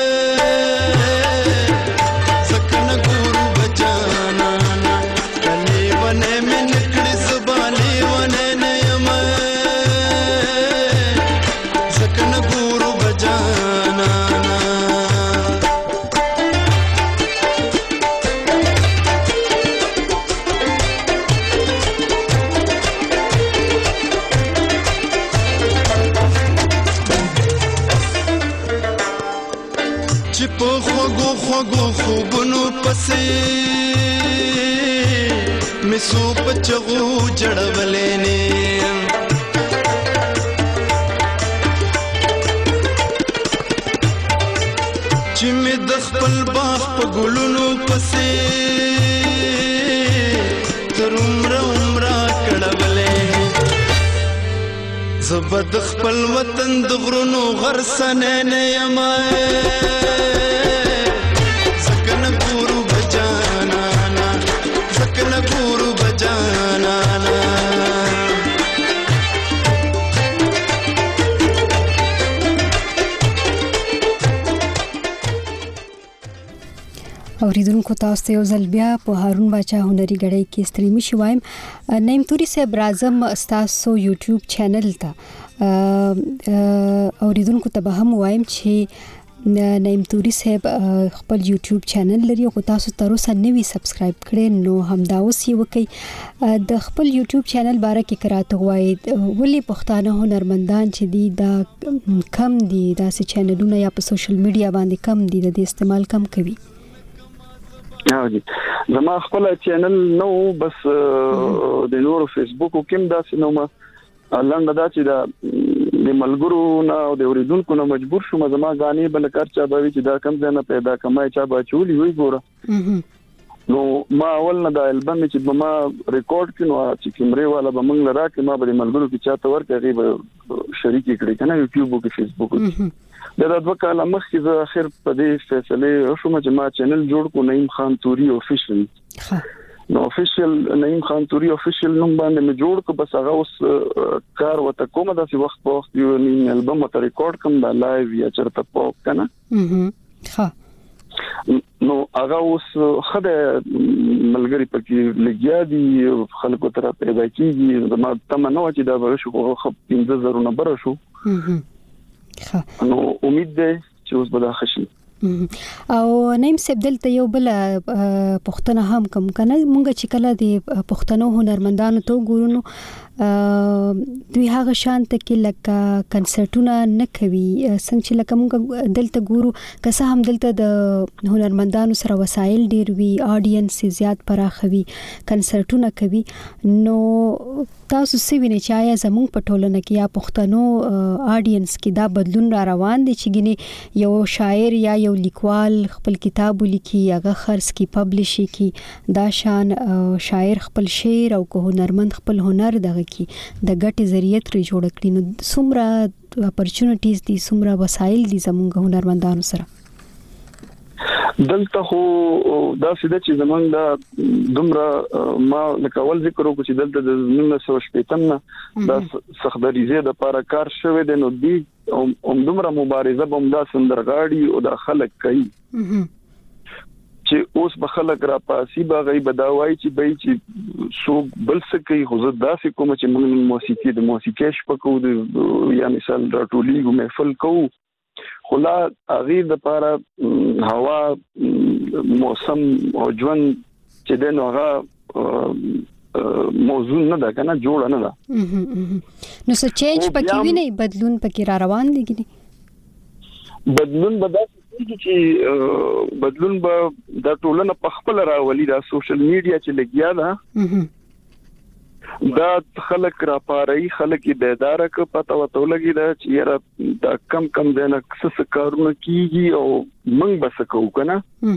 خوبونو پسې مې سو پچغو جړولې نه چې مې د خپل باغ په ګلونو پسې تر عمره کړولې زبد خپل وطن د غرونو غرسنه نه یم اوریدونکو تاسو ته یو ځل بیا په هارون باچا هنري غړی کې ستړي مشي وایم. نیم توري صاحب راځم تاسو یوټیوب چینل ته اوریدونکو ته به هم وایم چې نیم توري صاحب خپل یوټیوب چینل لري او تاسو تر اوسه نوی سبسکرایب کړئ نو همدا اوس یې وکړئ. د خپل یوټیوب چینل باره کې کراته وایي ولې پښتانه هنرمندان چې دي دا کم دي داسې چینلونه یا په سوشل میډیا باندې کم دي د استعمال کم کوي؟ زما خپل چینل نو بس د نور فیسبوک او کوم داسې نو ما لاندې دا چې دا د ملګرو نه او د اوریدونکو نه مجبور شوم زما غانې بل کار چا به چې دا کم ځای نه پیدا کمای چا به چولي وي ګوره. نو ما اول نه دا البم چې ما ریکارډ کینو چې کیمرې والا به موږ لرا کې ما به ملګرو کې چاته ورکړي به شریک کړي کنه یوټیوب او فیسبوک. دا د دوه کاله مخکې زه اخر په دې فیصله شوم چې ما چینل جوړ کو نعیم خان توري افیشل. نو افیشل نعیم خان توري افیشل نوم باندې مې جوړ کو بس هغه اوس کار وته کومه داسې وخت په وخت یو البم ته ریکارډ کوم دا لایو یا چرته پاپ کنه. نو هغه اوس خدای ملګری پکې لګیا دي خلکو تر پیدا کیږي ما تمنو چې دا به شو خو 15000 نه بره شو. نو امید ده چې اوس به دا خشي. او نیم صاحب دلته یو بل پښتنه هم کم کنه مونږ چې کله د پښتنو هنرمندانو ته ګورونو دوی هغه شانت کې لکه کنسرټونه نه کوي څنګه چې لکه مونږ دلته ګورو که څه هم دلته د هنرمندانو سره وسایل ډیر وی اډینس زیات پراخوي کنسرټونه کوي. نو تاسو څه وینئ چې آیا زموږ په ټولنه کې یا پښتنو اډینس کې دا بدلون را روان دي چې ګینه یو شاعر یا یو لیکوال خپل کتاب ولیکي هغه خرڅ کی پبلش کی دا شان شاعر خپل شعر او که هنرمند خپل هنر دغه کی د ګټې ذریعہ ترې جوړ کړي نو څومره اپورچونټیز دي څومره وسایل دي زموږ هنرمندانو سره دلته خو دا سده چې زمونږ دا دومره ما لکه اول ذکر وکړ چې دلته د 1980 نه د سخدریزه د لپاره کار شوی دی نو دی دومره مبارزه بم دا سندرغاړي او د خلک کوي چې اوس به خلک را پاسي باغې بداوي چې به چې سو بل څه کوي خو زه داسې کوم چې موږ موسیقي شپکو یا مثال راټولي محفل کوو خلا غیر د لپاره هوا موسم او ژوند چې د نوغه موضوع نه ده کنه جوړ نه ده نو څه چینج پکې ویني بدلون پکې را روان دي کی بدلون چې بدلون به د ټولنه په خپل راولي دا سوشل میډیا چې لګیا ده دا خلک را پاري خلک بیدار ک پته وته لګی دا چې یاره دا کم دنه څه کارونه کیږي او موږ بس کوو کنه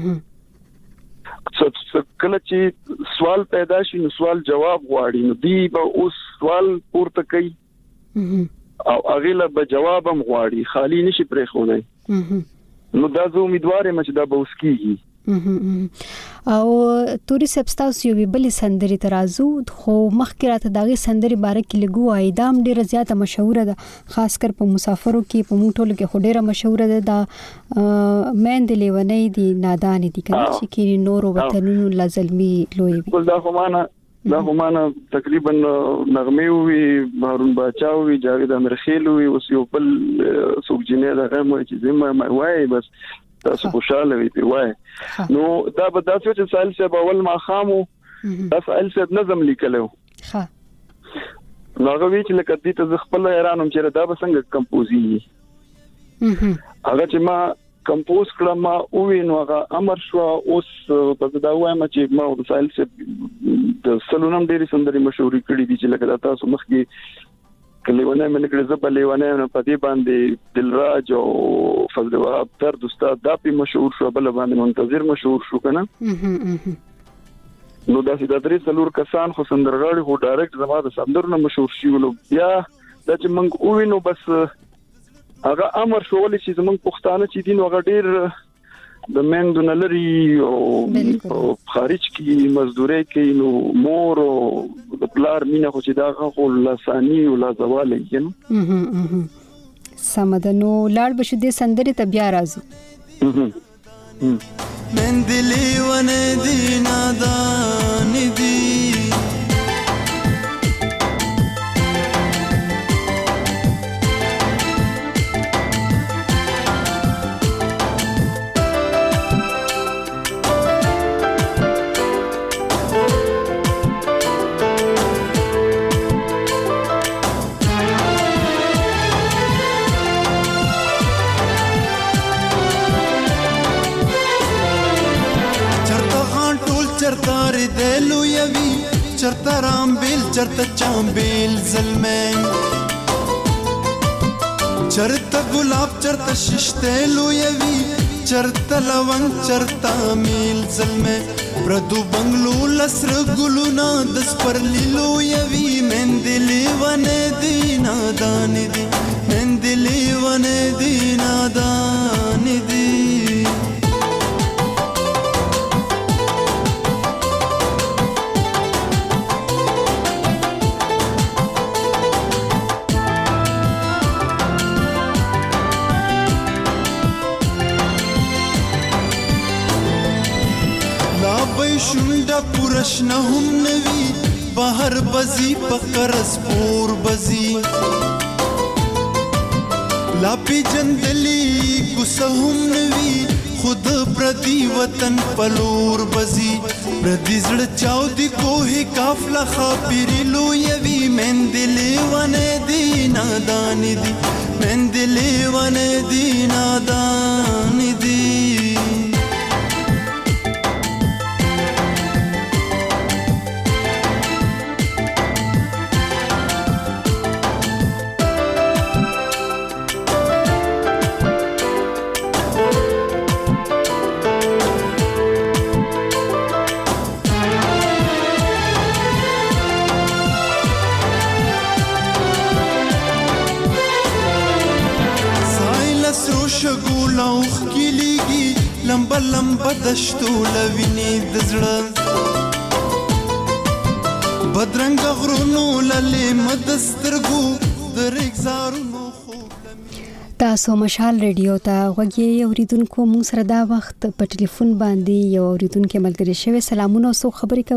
کله چې سوال پیدا شي نو سوال جواب غواړي نو دی به اوس سوال پورته کوي او اغه به جواب هم غواړي خالی نشي پرې خولای نو دا زه امیدوار یم چې دا به اوس کیږي او توري سبستاس یو بل سندري ترازو خو مخکراته دغه سندري باره کې لګو ایدام ډیره زیاته مشهور ده خاص کر په مسافرو کې په موټولو کې ډیره مشهور ده دا مند لیونی دي نادان دي کنه چې کې نور وطنونو لازمي لوی وي دا همانه تقریبا نغمه وی هارون باچا وی جاوید امرخیل وی اوس یو بل سوق جنې دا هم چې زما وای بس تاسو خوشاله وي په وای نو دا به تاسو چې سائل صاحب اول ما خامو تاسو سائل صاحب نظم لیکلو ها نو هغه وی چې لکه دې ته خپل حیرانم چې دا به څنګه کمپوزي هغه چې ما کمپوز کړم ما او نو هغه امر شو اوس په دا وایم چې ما سائل صاحب د سلونم ډېری سندري مشهوري کړې دي چې لکه تاسو مخکې کلیونه مې کړې زبې لیونه په دې باندې دلراج او فضل وهاب درد استاد دا په مشهور شو بل باندې منتظر مشهور شو کنه نو دا چې د درې څلور کسان خو سندرغاړي هو ډایرکټ زما د سندرونو مشهور شي نو بیا دا چې موږ وینو بس هغه امر شو ولې چې موږ پښتانه چې دین هغه ډیر د مندو نلري او خارج کی مزدوري کوي نو مور او د پلار مینا خو چې دا خو لسانی او لا زوال کینو سمدنو لاړ بشو دې سندري ته بیا راځو من دلی و ندی نادان دی دلو یوی چرتا رامبیل چرتا چامبیل ظلمه چرتا گلاب چرتا ششتلو یوی چرتا لونگ چرتا میل ظلمه پردو بنگلو لسر گلو نا دس پر لیلو یوی من دلی ون دی نادان دی من دلی ون دی نادان دی شونډه پورش نه هم نوي بهر بزي پکرس پور بزي لا پی جندلی کوسه هم نوي خود پردي وطن پلور بزي پردي زړه چاو دي کوه قافله خاپيري لو يوي من دلی ونه دي نادان دي من دلی ونه دي نادان دي شګولاوخ کلیږي لمبا لمبا دشتو لویني دزړه بدرنګ غرونو للې مدسترګو درګزارونو خو تاسو مشال ریډیو ته غوږی اوریدونکو مون سره دا وخت په ټلیفون باندې یو اوریدونکو ملګری شوی سلامونه او خبرې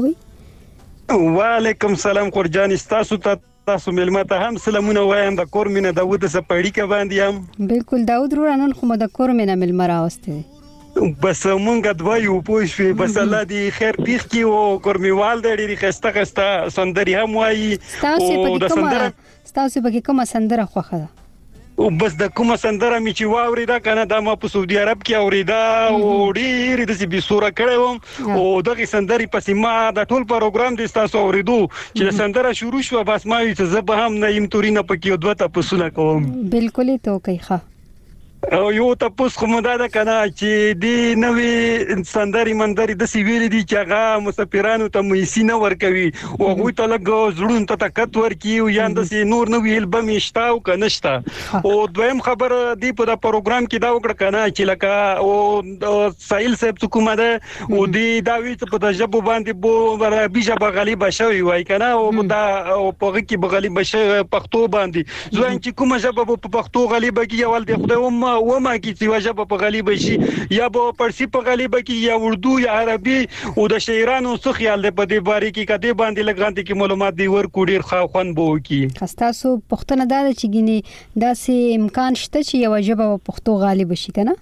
کوي وعلیکم سلام قرجان تاسو ملما ته هم سلامونه وایم د کور مینه داوود سپړی کې باندې هم بالکل داوود رانن خو د کور مینه ملما راوسته بس مونږ دوایو پوښې بس الله دې خیر پیښ کی او کورمیوال دې خسته خسته سندري هم وایي او د سندره تاسو به کومه سندره خوخه او بس د کومه سندره می چې واوریدا کنه دا ما په سعودي عرب کې اوریدا او ډیر د بي سوره کړم او دغه سندري پسې ما د ټول پروګرام د تاسو اوریدو چې سندره شروع شو بس ما یې زه به هم نه يم تورینه پکې او دوه تاسو نه کوم بالکل ته کوي ښه او یو تاسو کوم دا کنه چې دی نوې سندري مندري د سیویل دي چې هغه مسافرانو ته مېسي نه ورکوي او هغه ته لګ زړون ته تکت ورکی او یان د نور نوې البم شتا او کنهشتا او دویم خبر دی په دا پروګرام کې دا وکړه کنه چې لکه او سایل صاحب کومه ده او دی دا وی په د جبو باندې بو بيجه غالب شوی وای کنه او دا او په کې بغالب شوی پښتو باندې ځوان چې کومه جبه په پښتو غالب کې یوال دی خدای وما کی چې وجه په غالب شي یا په پرسي په غالب کې یا اردو یا عربي او د شاعرانو څخه خیال دی په دې باره کې کده باندې لګاندې کې معلومات دی ور کوډیر خاخوان بو کی خاصه پښتنه دا چې ګینه داسې امکان شته چې یو وجه په پښتو غالب شي کنه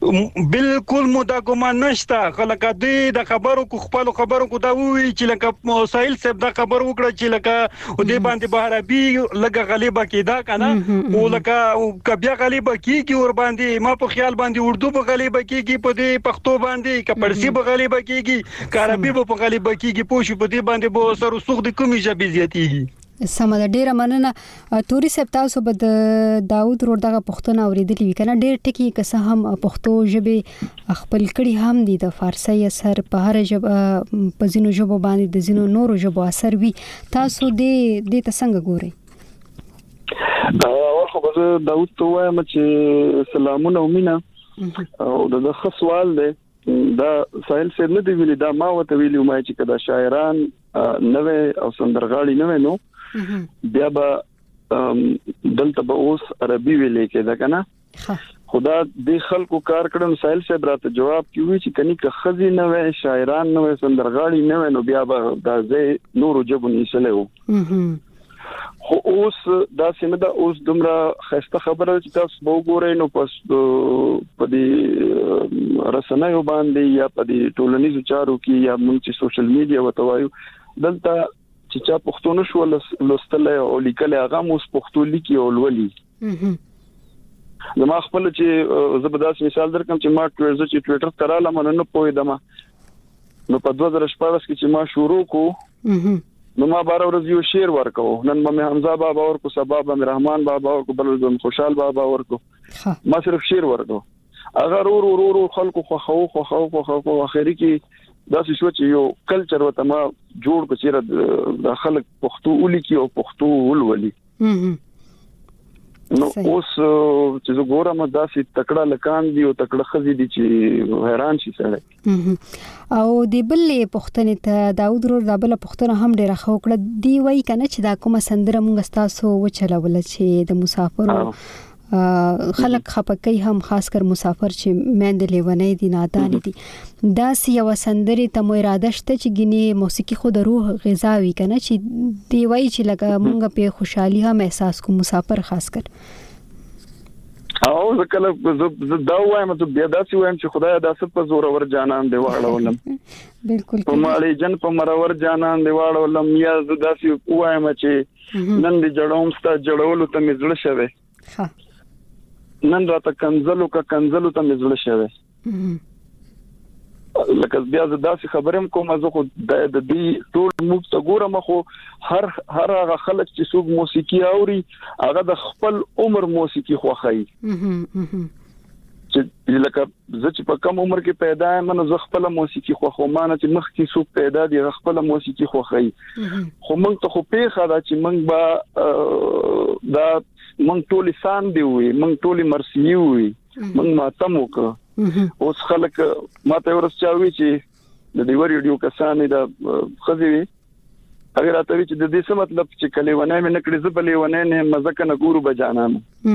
بالکل مودا ګمان نشته خلک د خبرو کو خپل خبرو کو دا وی چې لکه سایل صاحب دا خبر وکړه چې لکه او دې باندې بهربي لګه غلیبه کیدا کنه او لکه کبیا غلیبه کیږي ور باندې ما په خیال باندې اردو په غلیبه کیږي په دې پښتو باندې کپړسی په غلیبه کیږي عربي په غلیبه کیږي پوښ په دې باندې به سر وسوخ د کومې ژبې زیاتیږي سم د ډیره مننه توري صاحب تاسو به د داوود روډ دغه پښتون اوریدلی وکنه ډیر ټکی که هم پښتو ژبه خپل کړي هم دي د فارسی اثر په هر ژبه په زینو ژبه باندې د زینو نورو ژبه اثر وي تاسو د څنګه ګورئ خو به داوود ته وایم چې سلامونه ومنه او د خصوال دی دا سایل صاحب نه دی ویلي دا ما وته ویلو ما چې کدا شاعران نوې او سندرغاړي نوې نو بیا به دلته به اوس عربي ویلې کې دا کنه خدا د خلکو کار کړم سایل صاحب راته جواب کیوي چې کني که خزي نه وای شاعران نه وای سندرغاړي نه وای نو بیا به د زې نورو جبو نیسلو خو اوس دا سیمه اوس دومره خسته خبره چې تاسو به وګورئ نو پس په دې رسنیو باندې یا په دې ټولنیزو چارو کې یا موږ چې سوشل میډیا وتوایو دلته چې چا پښتون شو لوستل او لیکل هغه موږ پښتو لیکي او ولولي زما خپل چې زبردست مثال درکم چې ما ټویټر تراله مننه پوهیدم نو په 2014 کې چې ما شروع کو نو ما 12 ورځې یو شعر ورکو نن مې حمزه بابا ورکو سبا مې رحمان بابا ورکو بل خوشحال بابا ورکو ما صرف شعر ورکو اگر ورو خلکو خو اخري کې دا څه شو چې یو کلچر وته ما جوړ کړی د خلک پښتو ولیکي او پښتو ولولي نو اوس چې زه ګورم دا سي تکړه لکان دي او تکړه خزي دي چې حیران شي سره او د بلې پښتنې ته داود ورور د بل پښتنه هم ډیره خو کړه دی وای کنه چې دا کومه سندره مونږ تاسو وچلول چې د مسافرو خلک خپکای هم خاص کر مسافر چې مند لیونی دي نادان دي دا سی یو سندري ته مو اراده شته چې ګینه موسیقي خو د روح غذاوي کنه چې دی وای چې لکه مونږ په خوشحالي هم احساس کو مسافر خاص کر او کله دا وایم ته بیا داسې وایم چې خدای داسې په زور ور جانان دی واړولم بالکل په مالې جن په مرور جانان دی واړولم یا داسې وایم چې نن دې جوړوم ستا جوړولو ته مزړه شوه نن راته کنزلو ته مزړه شوه لکه بیا داسې خبرم کوم زه خو د دې ټول موږ ته ګورم خو هر هغه خلک چې څوک موسیقي اوري هغه د خپل عمر موسیقي خوښي چې لکه زه چې په کم عمر کې پیدا یم نو زه خپل موسیقي خوښوم مانه چې مخکې څوک پیدا دي خپل موسیقي خوښي خو موږ ته خو پیښه دا چې موږ با دا موږ ټول سان دی وي موږ ټول مرسي وي موږ ماتم وکړو اوس خلک ماته ورسچاوي چې د دې ریډیو کسانې د خزي اگر راته چې د دې څه مطلب چې کله ونه مې نکړې زبلې ونه نه مزه کنه ګورو بجانم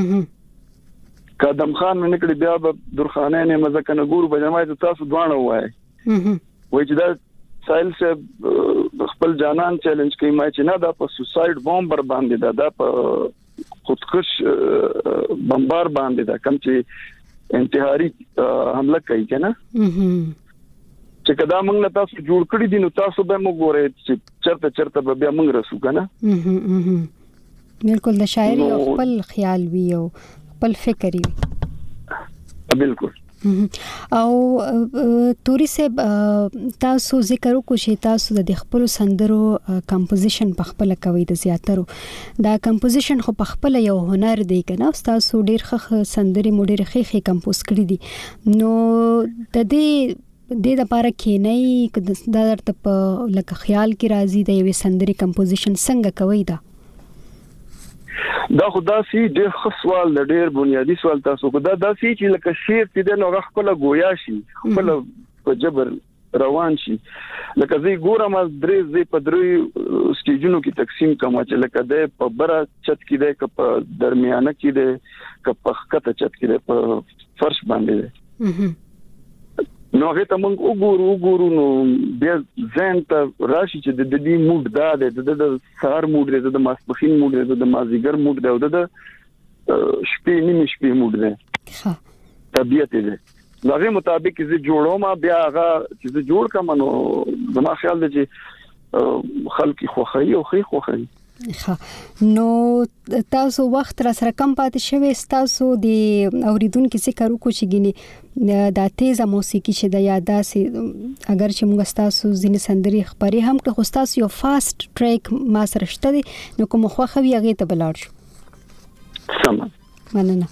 قدم خان مې نکړې بیا به درخانه نه مزه کنه ګورو بجامای تاسو دوانه وای وای چې دا سایل سے خپل جانان چیلنج کوي ما چې نه دا په سوساید بمبر باندې دا په خودکش بمبار باندې دا کوم چې انتحاري حمله کوي کنه چې کدا موږ له تاسو جوړ کړی دي نو تاسو به موږ ګورئ چې چرته به بیا موږ رسو کنه بالکل د شاعري خپل خیال وی او خپل فکر وی بالکل او توري صاحب تاسو ذکر وکړو چې تاسو د خپل سندرو کمپوزیشن په خپل کوي د زیاترو دا کمپوزیشن خو په خپل یو هنر دی کنه تاسو ډیر ښه سندري مو ډیر ښه کمپوز کړی دي نو د دې لپاره کې نه دا درته په لکه خیال کې راځي د یو سندري کمپوزیشن څنګه کوي دا خدا سي ډېر ښه سوال د ډېر بنیادی سوال تاسو کو دا سي چې لکه شعر دې نو خپل گویا شي خپل په جبر روان شي لکه زی ګورم از درې په درې سټیجونو کې تقسیم کوم چې لکه د په بره چت کې د په درمیانه کې د په خطه چت کې د په فرش باندې نو هغه ته موږ وګورو نو بیا ځین ته راشي چې د دې موډ دا د سهار موډ دی د ماسپخین موډ دی د مازیګر موډ دی او د شپې نیمه شپې موډ دی طبيعت دی نو هغه مطابق چې جوړوم بیا هغه چې جوړ کوم نو زما خیال دی چې خلک خوخي او خي خوخي نو تاسو وخت را سره کم پاتې شوي تاسو د اوریدونکو ذکر وکړو چې ګینه د تیزه موسیقي چې د یاده سي اگر چې موږ تاسو ځینې سندري خبري هم که خو تاسو یو فاست ټریک ما سره شته نو کوم خو خوي هغه ته بلاړ شو سم مننه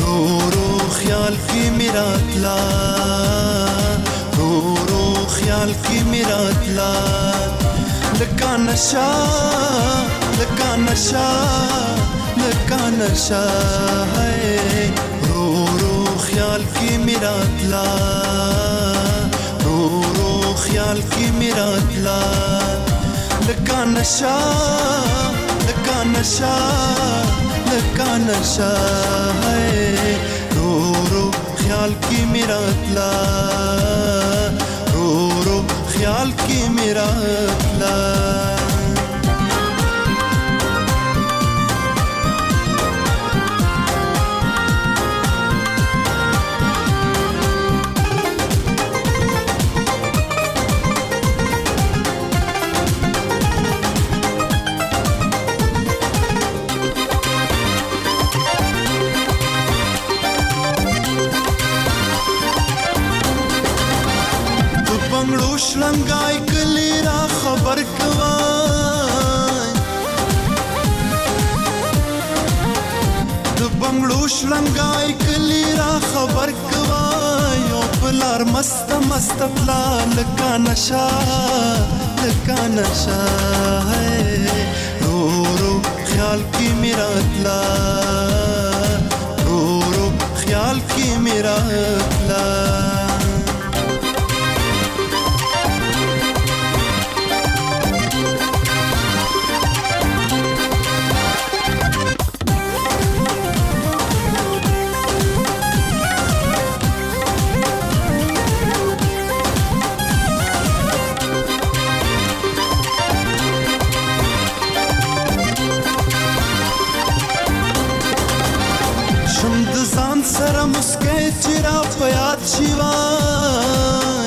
خیال خیال کی میرا تلا لکا نشا لکا نشا لکا نشا ہے رو رو خیال کی میرا تلا رو رو خیال کی میرا تلا لکا نشا لکا نشا لکا نشا ہے رو رو خیال کی میرا تلا رو رو خیال کی میرا تلا شلنګای کلی را خبر کوای د بنگلو شلنګای کلی را خبر کوای او پلار مست مست پلا لکا نشا لکا نشا ہے رو رو خیال کی میرا تلا رو رو خیال کی میرا تلا سره مسکې چې را په یاد شي وای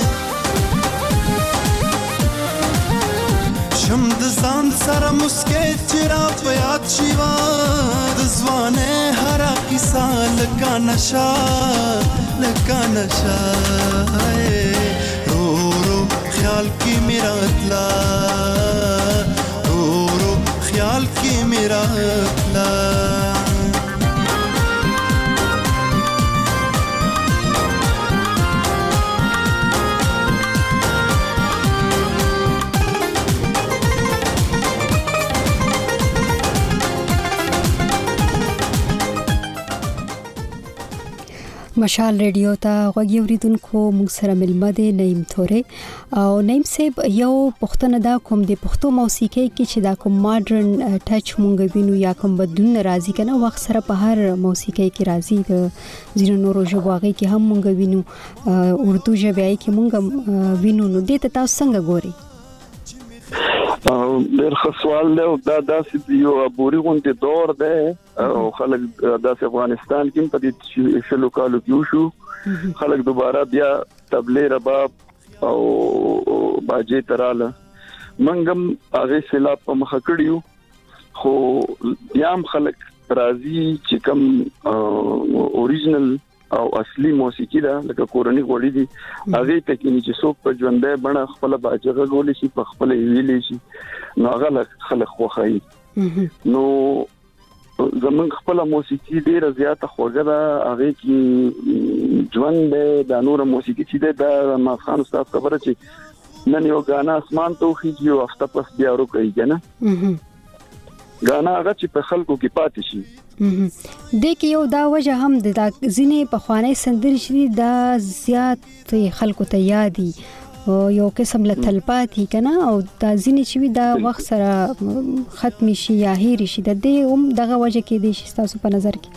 شم د ځان سره مسکې چې را په یاد شي وای د ځوانې هره کیسه لکه نشه لکه نشه رو رو خیال کې میرا تلا رو رو خیال کې میرا تلا مشال ریډیو ته غوږی اوریدونکو موږ سره ملمه دی نعیم تورې او نعیم صاحب یو پښتنه دا کوم د پښتو موسیقي کې چې دا کوم ماډرن ټچ مونږ وینو یا کوم بدلون راځي کنه وخت سره په هر موسیقي کې راځي د ځینو نورو ژبو هغه کې هم مونږ وینو اردو ژبه کې مونږ وینو نو دې ته تاسو څنګه ګوري ډېر ښه سوال دی او دا داسې یو عبوري غونډې دور دی او خلک داسې افغانستان کې په دې شلو کالو کې وشو خلک دوباره بیا تبلې رباب او باجې تراله منګم هغه سیلاب په مخ کړیو خو یام خلک راضي چې کوم اوریجنل او اصلي موسیقي دا لکه کورنۍ غوړي دي هغه ته کې چې څوک په ژوندې بڼه خپل باجغه غولې شي په خپل ویلې شي نو هغه خلک خوخایي نو زمونږ خپل موسیقي ډیره زیاته خوږه ده هغه کې ژوند د نور موسیقي چې ده ما خان استاد خبره چې نن یو غانا اسمان ته خيږي او هفته پس بیا ورو کوي کنه غانا هغه چې په خلکو کې پاتې شي د کې یو دا وجه هم د ځینې په خوانې سندري شي دا زیات خلکو ته یادي او یو قسم له تلپاتې کنه او دا ځینې چې دا وخت سره ختم شي یا هیر شي د دې هم دغه وجه کې دي چې تاسو په نظر کې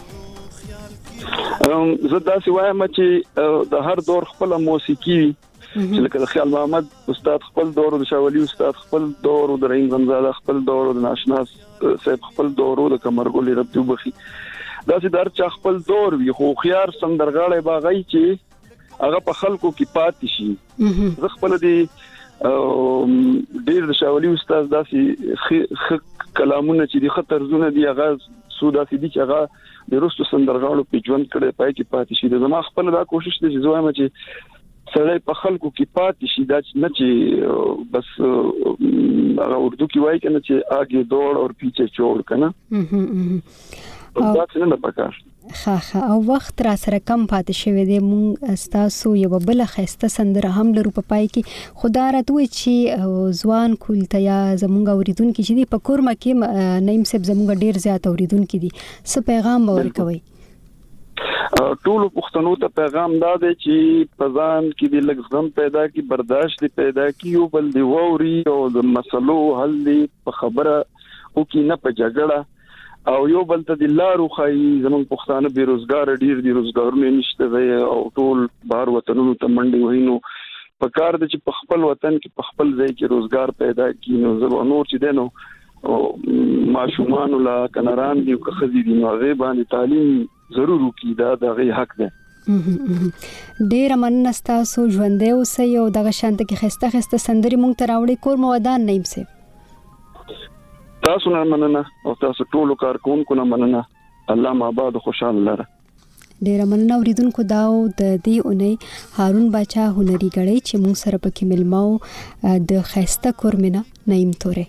زه دا سی وایم چې د هر دور خپل موسیقي چې لکه خیال محمد استاد خپل دور او د شاولي استاد خپل دور او د رحیم غنزاده خپل دور او د ناشنا صاحب خپل دور او د کمرګولي رب دوبخي دا چې در چا خپل دور وي خو خيار سندرغاړي باغی چې هغه په خلکو کې پاتې شي زه خپل دي ډیر د شاولي استاد داسي کلامونه چې د خطر زونه دي هغه سودا سي دي چې هغه د روسو سندرغاړو په ژوند کړي پای کې پاتې شي زما خپل دا کوشش دي چې زوام چې سړی په خلکو کې پاتې شي دا نه چې بس هغه اردو کې وایي کنه چې آګے دوڑ اور پیچھے چھوڑ کنه دا څنګه پکار خاخه او وخت را سره کم پاتې شوی دی. مونږ تاسو یو بل خسته سندره هم لرو په پای کې. خدا راتوي چې ځوان کولتیا زمونږ اوریدونکو چې دی په کورما کې نیم سب زمونږ ډیر زیات اوریدونکو دي، څه پیغام ورکوي؟ ټول پښتنو ته پیغام دا دی چې پزان کې د لږ غم پیدا کی، برداشت دی پیدا کی، یو بل دی ووري او د مسلو حل دی په خبره او کې نه په جګړه او یو بل ته د لارو خای. زمون پښتانه بیروزګار ډیر دي، روزګارونه نشته دی او ټول بهر وطنونو ته منډي وینو. په کار د چې په خپل وطن کې په خپل ځای کې روزګار پیدا کی نو زه نور چې دینو او ماشومان لا کناران دی او خزي دي نو هغه باندې تعلیم ضرور کی، دا دغه حق ده. ډیر مننه تاسو ژوندې اوسئ او دغه شانته کې خسته خسته سندري مونږ ته راوړي. کور مودان نیم سه تاسو نه مننه او تاسو ټول کارکونکو نه مننه. الله ماباد خوشاله لره. ډیر مننه اوریدونکو. دا د دې اونۍ هارون باچا هنري غړي چې مونږ سره پکې ملماو د خسته کورمنه نیم توره.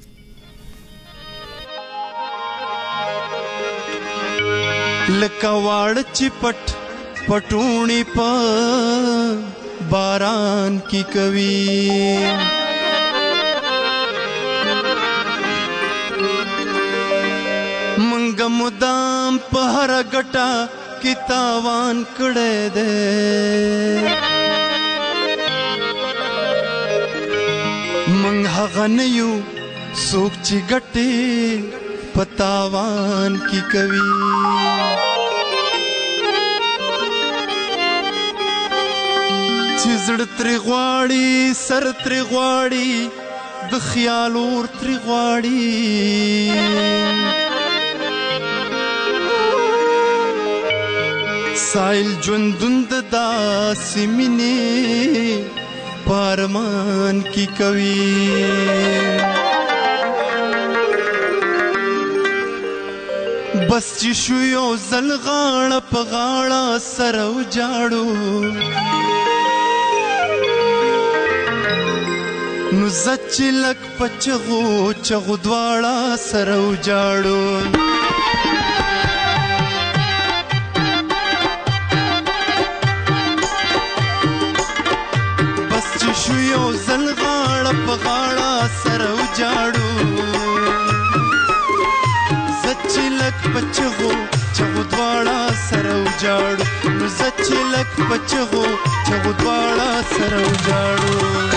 لکواړ چپټ پټونی په باران کی کوي، منګ مدام په هر غټه کی تاوان کړه دے، منګ هغه نه یو څوک چې غټه پتاوان کی کوي. چې زړه ترې غواړي سر ترې غواړي د خیال اور ترې غواړي، سایل ژوندون د داسې مینې پارمان کی کوي. بس چې شو یو ځل غاړه په غاړه سره وجاړو، نو زه چې لږ په چغو چغو دواړه سره وجاړو. بس چې شو یو ځل غاړه په غاړه سره وجاړو، پچغو چغو دواړه سره وجاړو، نو زه چې لږ پچغو چغو دواړه سره وجاړو.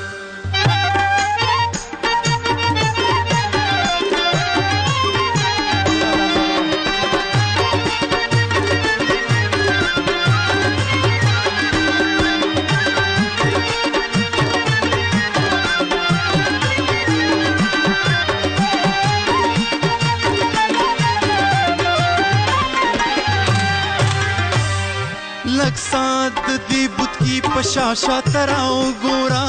شاشا تراو ګورا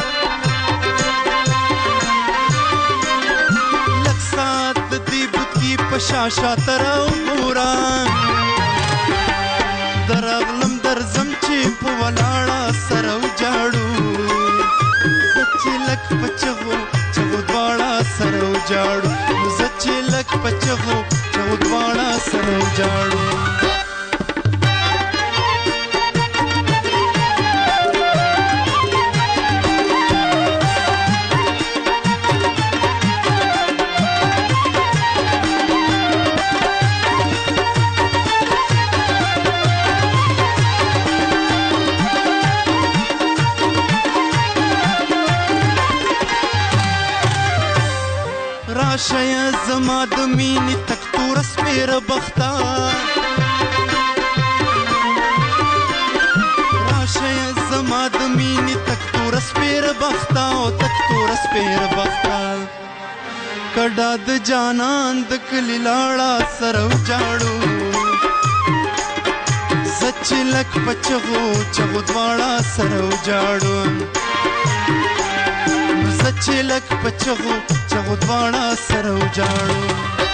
لکسات دی بوت کی پشاشا تراو ګورا، درغلم درزم چې په ولاړه سره وجاړو، سچ لک پچغو چغو دواړه سره وجاړو، سچ لک پچغو چغو دواړه سره وجاړو. راشه زما د مینې تک تور سپېره بخته، راشه زما د مینې تک تور سپېره بخته او تک تور سپېره بخته، کډه د جانان د کلي لاړه سره وجاړو، سچ لک پچغو چغو دواړه سره وجاړو، سچ لک پچغو چغو دواړه سره وجاړو.